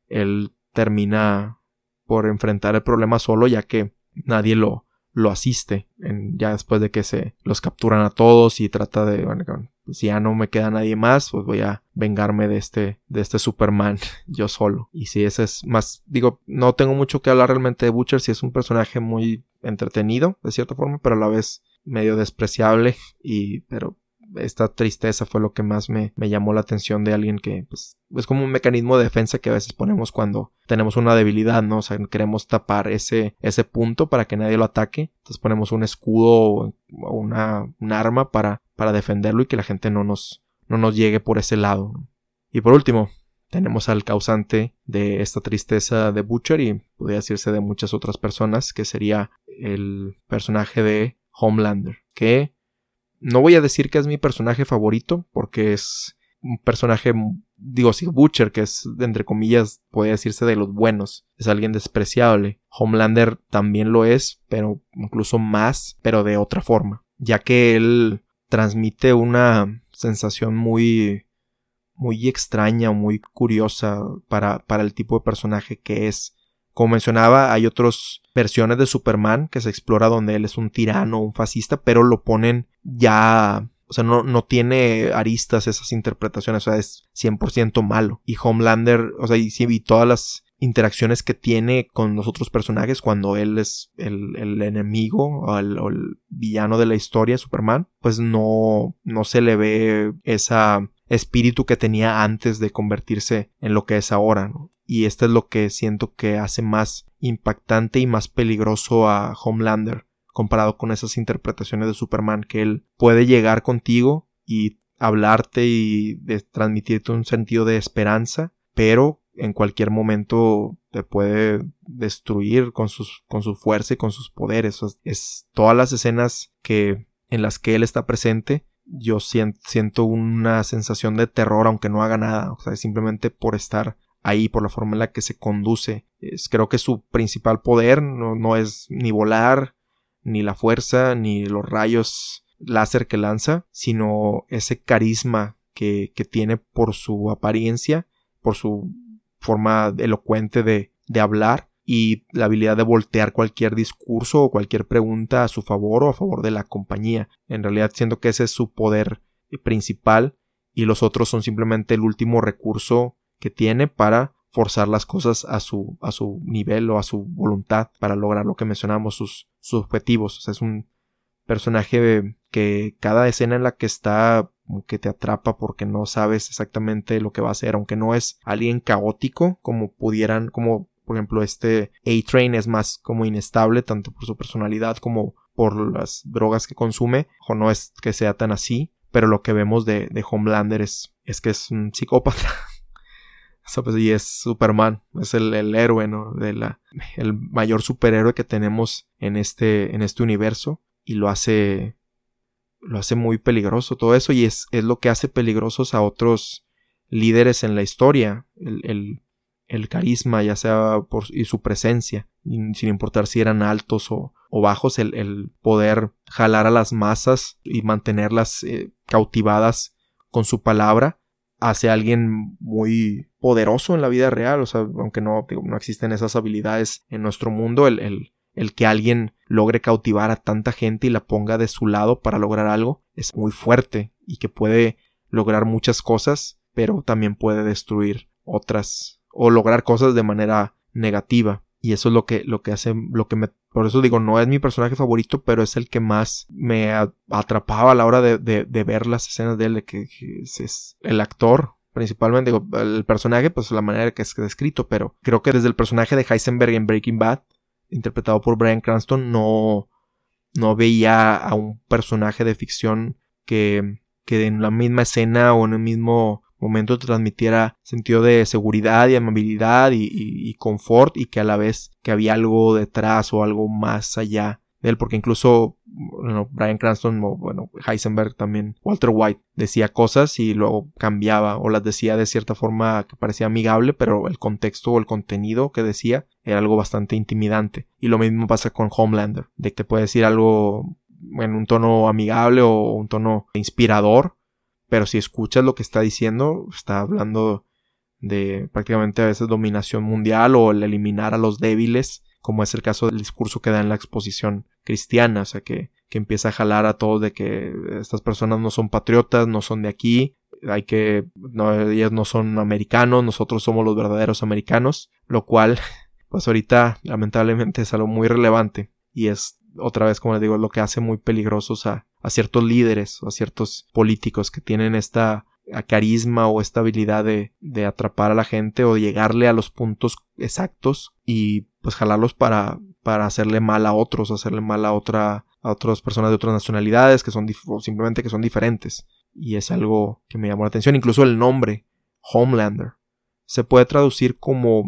él termina por enfrentar el problema solo, ya que nadie lo asiste ya después de que se los capturan a todos y trata de, bueno, si ya no me queda nadie más, pues voy a vengarme de este Superman yo solo. Y si ese es más, digo, no tengo mucho que hablar realmente de Butcher, si es un personaje muy entretenido de cierta forma, pero a la vez medio despreciable, pero esta tristeza fue lo que más me llamó la atención de alguien que pues es como un mecanismo de defensa que a veces ponemos cuando tenemos una debilidad, ¿no? O sea, queremos tapar ese punto para que nadie lo ataque, entonces ponemos un escudo o un arma para defenderlo y que la gente no nos llegue por ese lado, ¿no? Y por último, tenemos al causante de esta tristeza de Butcher y podría decirse de muchas otras personas, que sería el personaje de Homelander, que no voy a decir que es mi personaje favorito, porque es un personaje, digo, sí, Butcher, que es, entre comillas, puede decirse de los buenos, es alguien despreciable. Homelander también lo es, pero incluso más, pero de otra forma, ya que él transmite una sensación muy, muy extraña o muy curiosa para el tipo de personaje que es Como mencionaba, hay otras versiones de Superman que se explora donde él es un tirano, un fascista, pero lo ponen ya... O sea, no tiene aristas esas interpretaciones, o sea, es 100% malo. Y Homelander, o sea, y todas las interacciones que tiene con los otros personajes cuando él es el enemigo o el villano de la historia, Superman, pues no se le ve ese espíritu que tenía antes de convertirse en lo que es ahora, ¿no? Y esto es lo que siento que hace más impactante y más peligroso a Homelander comparado con esas interpretaciones de Superman, que él puede llegar contigo y hablarte y transmitirte un sentido de esperanza, pero en cualquier momento te puede destruir con su fuerza y con sus poderes. Es todas las escenas en las que él está presente, yo siento una sensación de terror aunque no haga nada, o sea, simplemente por estar ahí, por la forma en la que se conduce. Creo que su principal poder no es ni volar, ni la fuerza, ni los rayos láser que lanza, sino ese carisma que tiene por su apariencia, por su forma elocuente de hablar y la habilidad de voltear cualquier discurso o cualquier pregunta a su favor o a favor de la compañía. En realidad siento que ese es su poder principal y los otros son simplemente el último recurso que tiene para forzar las cosas a su nivel o a su voluntad para lograr lo que mencionamos, sus objetivos. O sea, es un personaje que cada escena en la que está como que te atrapa porque no sabes exactamente lo que va a hacer, aunque no es alguien caótico como por ejemplo A-Train es más como inestable tanto por su personalidad como por las drogas que consume, o no es que sea tan así, pero lo que vemos de Homelander es que es un psicópata. Y es Superman, es el héroe, ¿no? El mayor superhéroe que tenemos en este universo, y lo hace muy peligroso todo eso, y es lo que hace peligrosos a otros líderes en la historia, el carisma, ya sea y su presencia, sin importar si eran altos o bajos, el poder jalar a las masas y mantenerlas cautivadas con su palabra, hace a alguien muy poderoso en la vida real. O sea, aunque no existen esas habilidades en nuestro mundo, el que alguien logre cautivar a tanta gente y la ponga de su lado para lograr algo es muy fuerte, y que puede lograr muchas cosas, pero también puede destruir otras o lograr cosas de manera negativa. Y eso es lo que hace, por eso digo, no es mi personaje favorito, pero es el que más me atrapaba a la hora de ver las escenas de él, de que es el actor, principalmente. Digo, el personaje, pues la manera que es descrito, pero creo que desde el personaje de Heisenberg en Breaking Bad, interpretado por Bryan Cranston, no veía a un personaje de ficción que en la misma escena o en el mismo momento te transmitiera sentido de seguridad y amabilidad y confort, y que a la vez que había algo detrás o algo más allá de él, porque incluso Bryan Cranston o Heisenberg también, Walter White, decía cosas y luego cambiaba o las decía de cierta forma que parecía amigable, pero el contexto o el contenido que decía era algo bastante intimidante. Y lo mismo pasa con Homelander, de que te puede decir algo en un tono amigable o un tono inspirador, pero si escuchas lo que está diciendo, está hablando de prácticamente a veces dominación mundial o el eliminar a los débiles, como es el caso del discurso que da en la exposición cristiana. O sea, que empieza a jalar a todos de que estas personas no son patriotas, no son de aquí, ellas no son americanos, nosotros somos los verdaderos americanos, lo cual pues ahorita lamentablemente es algo muy relevante, y es otra vez, como les digo, lo que hace muy peligrosos a ciertos líderes o a ciertos políticos que tienen esta carisma o esta habilidad de atrapar a la gente o llegarle a los puntos exactos y pues jalarlos para hacerle mal a otros, hacerle mal a otras personas de otras nacionalidades que son simplemente que son diferentes. Y es algo que me llamó la atención. Incluso el nombre Homelander se puede traducir como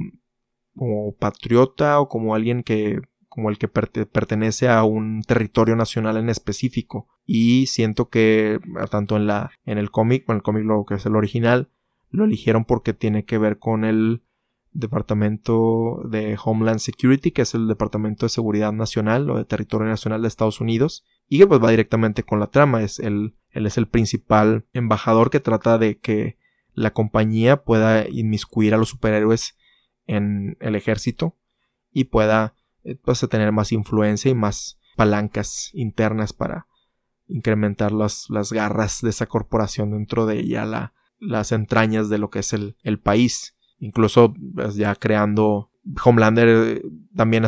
patriota o como alguien como el que pertenece a un territorio nacional en específico. Y siento que tanto en el cómic, lo que es el original, lo eligieron porque tiene que ver con el Departamento de Homeland Security, que es el Departamento de Seguridad Nacional o de Territorio Nacional de Estados Unidos, y que pues va directamente con la trama. Él es el principal embajador que trata de que la compañía pueda inmiscuir a los superhéroes en el ejército y pueda pues tener más influencia y más palancas internas para incrementar las garras de esa corporación dentro de ya las entrañas de lo que es el país. Incluso pues, ya creando Homelander también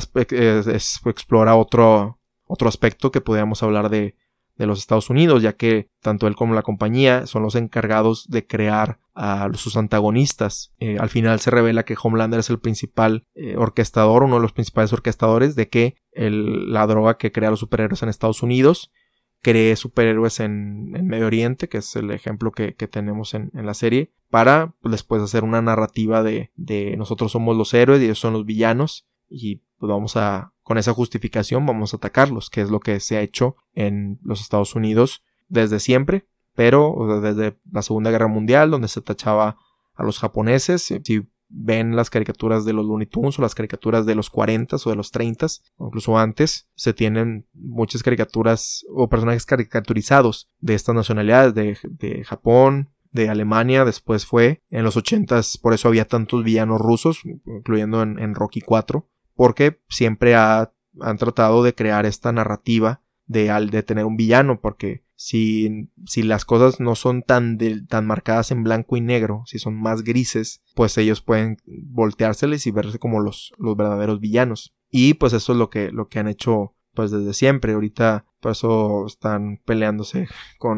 explora otro aspecto que podríamos hablar de los Estados Unidos, ya que tanto él como la compañía son los encargados de crear a sus antagonistas. Al final se revela que Homelander es el principal orquestador, uno de los principales orquestadores de que la droga que crea los superhéroes en Estados Unidos cree superhéroes en Medio Oriente, que es el ejemplo que tenemos en la serie, para pues, después hacer una narrativa de nosotros somos los héroes y ellos son los villanos, y pues con esa justificación vamos a atacarlos, que es lo que se ha hecho en los Estados Unidos desde siempre, pero desde la Segunda Guerra Mundial, donde se tachaba a los japoneses. Si ven las caricaturas de los Looney Tunes o las caricaturas de los 40s o de los 30s, o incluso antes, se tienen muchas caricaturas o personajes caricaturizados de estas nacionalidades, de Japón, de Alemania. Después fue en los 80s, por eso había tantos villanos rusos, incluyendo en Rocky 4, porque siempre han tratado de crear esta narrativa de tener un villano, porque si las cosas no son tan marcadas en blanco y negro, si son más grises, pues ellos pueden volteárseles y verse como los verdaderos villanos. Y pues eso es lo que han hecho pues desde siempre. Ahorita por eso están peleándose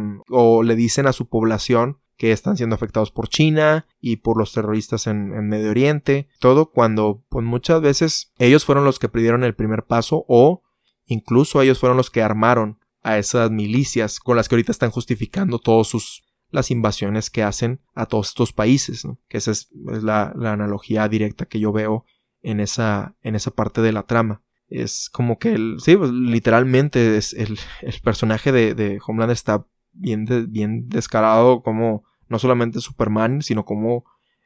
o le dicen a su población que están siendo afectados por China y por los terroristas en Medio Oriente, todo cuando pues muchas veces ellos fueron los que dieron el primer paso, o incluso ellos fueron los que armaron a esas milicias con las que ahorita están justificando las invasiones que hacen a todos estos países, ¿no? Que esa es la analogía directa que yo veo en esa parte de la trama. Es como que pues, literalmente es el personaje de Homelander está bien descarado, como no solamente Superman, sino como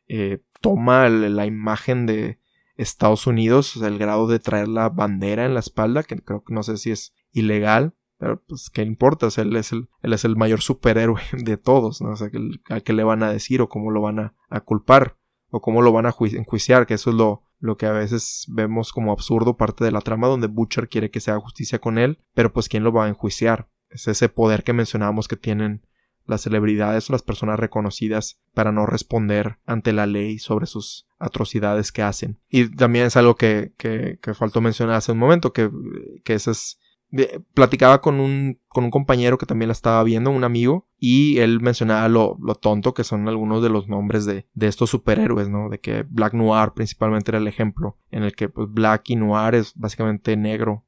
toma la imagen de Estados Unidos, o sea, el grado de traer la bandera en la espalda, que creo que no sé si es ilegal, pero pues qué importa, o sea, él es el mayor superhéroe de todos, ¿no? O sea, ¿a qué le van a decir o cómo lo van a culpar o cómo lo van a enjuiciar? Que eso es lo que a veces vemos como absurdo, parte de la trama, donde Butcher quiere que se haga justicia con él, pero pues ¿quién lo va a enjuiciar? Es ese poder que mencionábamos que tienen las celebridades o las personas reconocidas para no responder ante la ley sobre sus atrocidades que hacen. Y también es algo que faltó mencionar hace un momento, que eso es... Platicaba con un compañero que también la estaba viendo, un amigo, y él mencionaba lo tonto que son algunos de los nombres de estos superhéroes, ¿no? De que Black Noir principalmente era el ejemplo, en el que pues Black y Noir es básicamente negro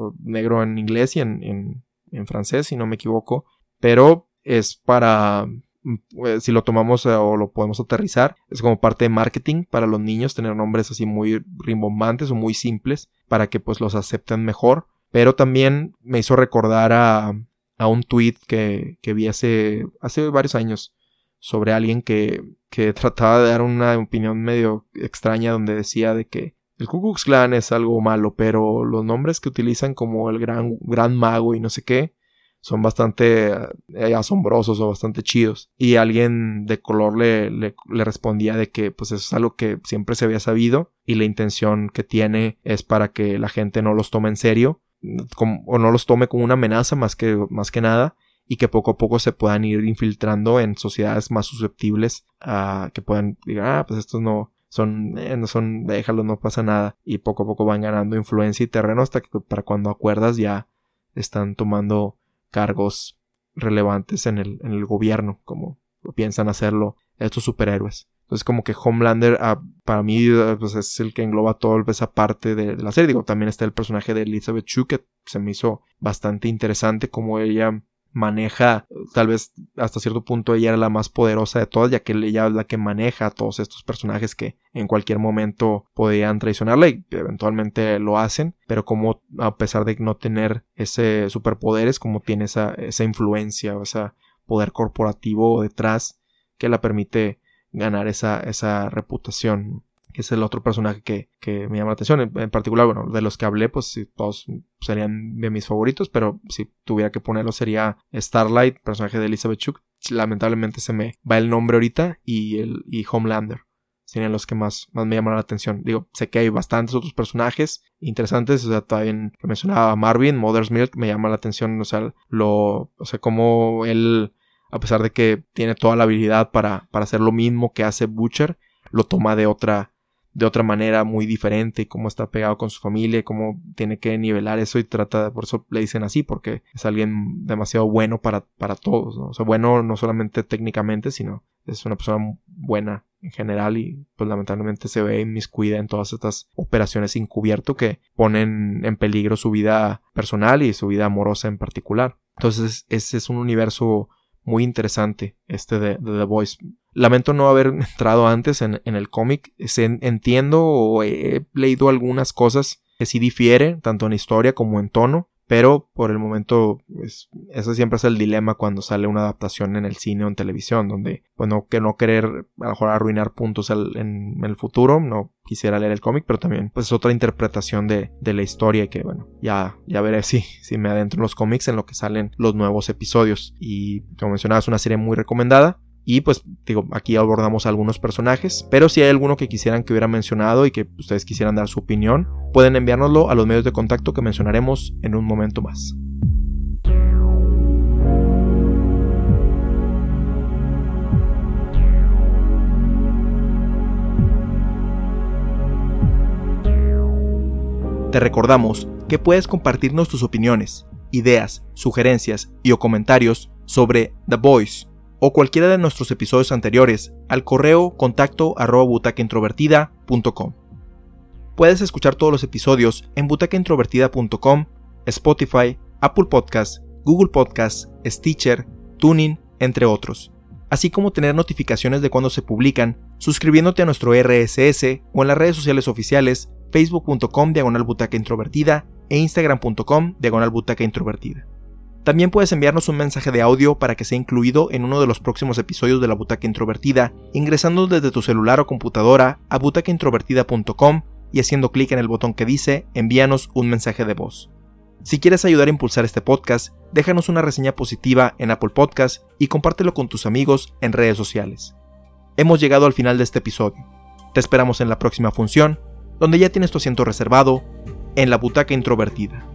en inglés y en francés, si no me equivoco, pero es para, si lo tomamos o lo podemos aterrizar, es como parte de marketing para los niños, tener nombres así muy rimbombantes o muy simples para que pues los acepten mejor. Pero también me hizo recordar a un tweet que vi hace varios años sobre alguien que trataba de dar una opinión medio extraña, donde decía de que el Ku Klux Klan es algo malo, pero los nombres que utilizan como el gran mago y no sé qué son bastante asombrosos o bastante chidos. Y alguien de color le respondía de que pues eso es algo que siempre se había sabido y la intención que tiene es para que la gente no los tome en serio, o no los tome como una amenaza más que nada, y que poco a poco se puedan ir infiltrando en sociedades más susceptibles a que puedan decir, pues estos no son, déjalos, no pasa nada, y poco a poco van ganando influencia y terreno hasta que para cuando acuerdas ya están tomando cargos relevantes en el gobierno, como piensan hacerlo estos superhéroes. Entonces como que Homelander para mí pues es el que engloba toda esa parte de la serie. Digo, también está el personaje de Elizabeth Shue, que se me hizo bastante interesante como ella maneja, tal vez hasta cierto punto ella era la más poderosa de todas, ya que ella es la que maneja a todos estos personajes que en cualquier momento podían traicionarla y eventualmente lo hacen, pero como a pesar de no tener ese superpoderes, como tiene esa influencia o ese poder corporativo detrás que la permite ganar esa reputación. Es el otro personaje que me llama la atención. En particular, bueno, de los que hablé, pues todos serían de mis favoritos, pero si tuviera que ponerlo sería Starlight, personaje de Elizabeth Shue. Lamentablemente se me va el nombre ahorita, y Homelander. serían los que más me llaman la atención. Digo, sé que hay bastantes otros personajes interesantes, o sea, también que mencionaba Marvin, Mother's Milk, me llama la atención, o sea, cómo él, a pesar de que tiene toda la habilidad para hacer lo mismo que hace Butcher, lo toma de otra manera muy diferente, y cómo está pegado con su familia, y cómo tiene que nivelar eso, y por eso le dicen así, porque es alguien demasiado bueno para todos, ¿no? O sea, bueno no solamente técnicamente, sino es una persona buena en general, y pues lamentablemente se ve inmiscuida en todas estas operaciones encubierto que ponen en peligro su vida personal y su vida amorosa en particular. Entonces ese es un universo muy interesante, de The Boys. Lamento no haber entrado antes en el cómic. Entiendo o he leído algunas cosas que sí difieren, tanto en historia como en tono, pero por el momento ese siempre es el dilema cuando sale una adaptación en el cine o en televisión, donde pues no querer a lo mejor arruinar puntos en el futuro. No quisiera leer el cómic, pero también pues es otra interpretación de la historia, que bueno, ya veré si me adentro en los cómics en lo que salen los nuevos episodios. Y como mencionaba, es una serie muy recomendada. Y pues digo, aquí abordamos algunos personajes, pero si hay alguno que quisieran que hubiera mencionado y que ustedes quisieran dar su opinión, pueden enviárnoslo a los medios de contacto que mencionaremos en un momento más. Te recordamos que puedes compartirnos tus opiniones, ideas, sugerencias o comentarios sobre The Boys o cualquiera de nuestros episodios anteriores al correo contacto@butacaintrovertida.com. Puedes escuchar todos los episodios en butacaintrovertida.com, Spotify, Apple Podcasts, Google Podcasts, Stitcher, TuneIn, entre otros, así como tener notificaciones de cuando se publican suscribiéndote a nuestro RSS o en las redes sociales oficiales facebook.com/butacaintrovertida e instagram.com/butacaintrovertida. También puedes enviarnos un mensaje de audio para que sea incluido en uno de los próximos episodios de La Butaca Introvertida, ingresando desde tu celular o computadora a butacaintrovertida.com y haciendo clic en el botón que dice envíanos un mensaje de voz. Si quieres ayudar a impulsar este podcast, déjanos una reseña positiva en Apple Podcasts y compártelo con tus amigos en redes sociales. Hemos llegado al final de este episodio. Te esperamos en la próxima función, donde ya tienes tu asiento reservado en La Butaca Introvertida.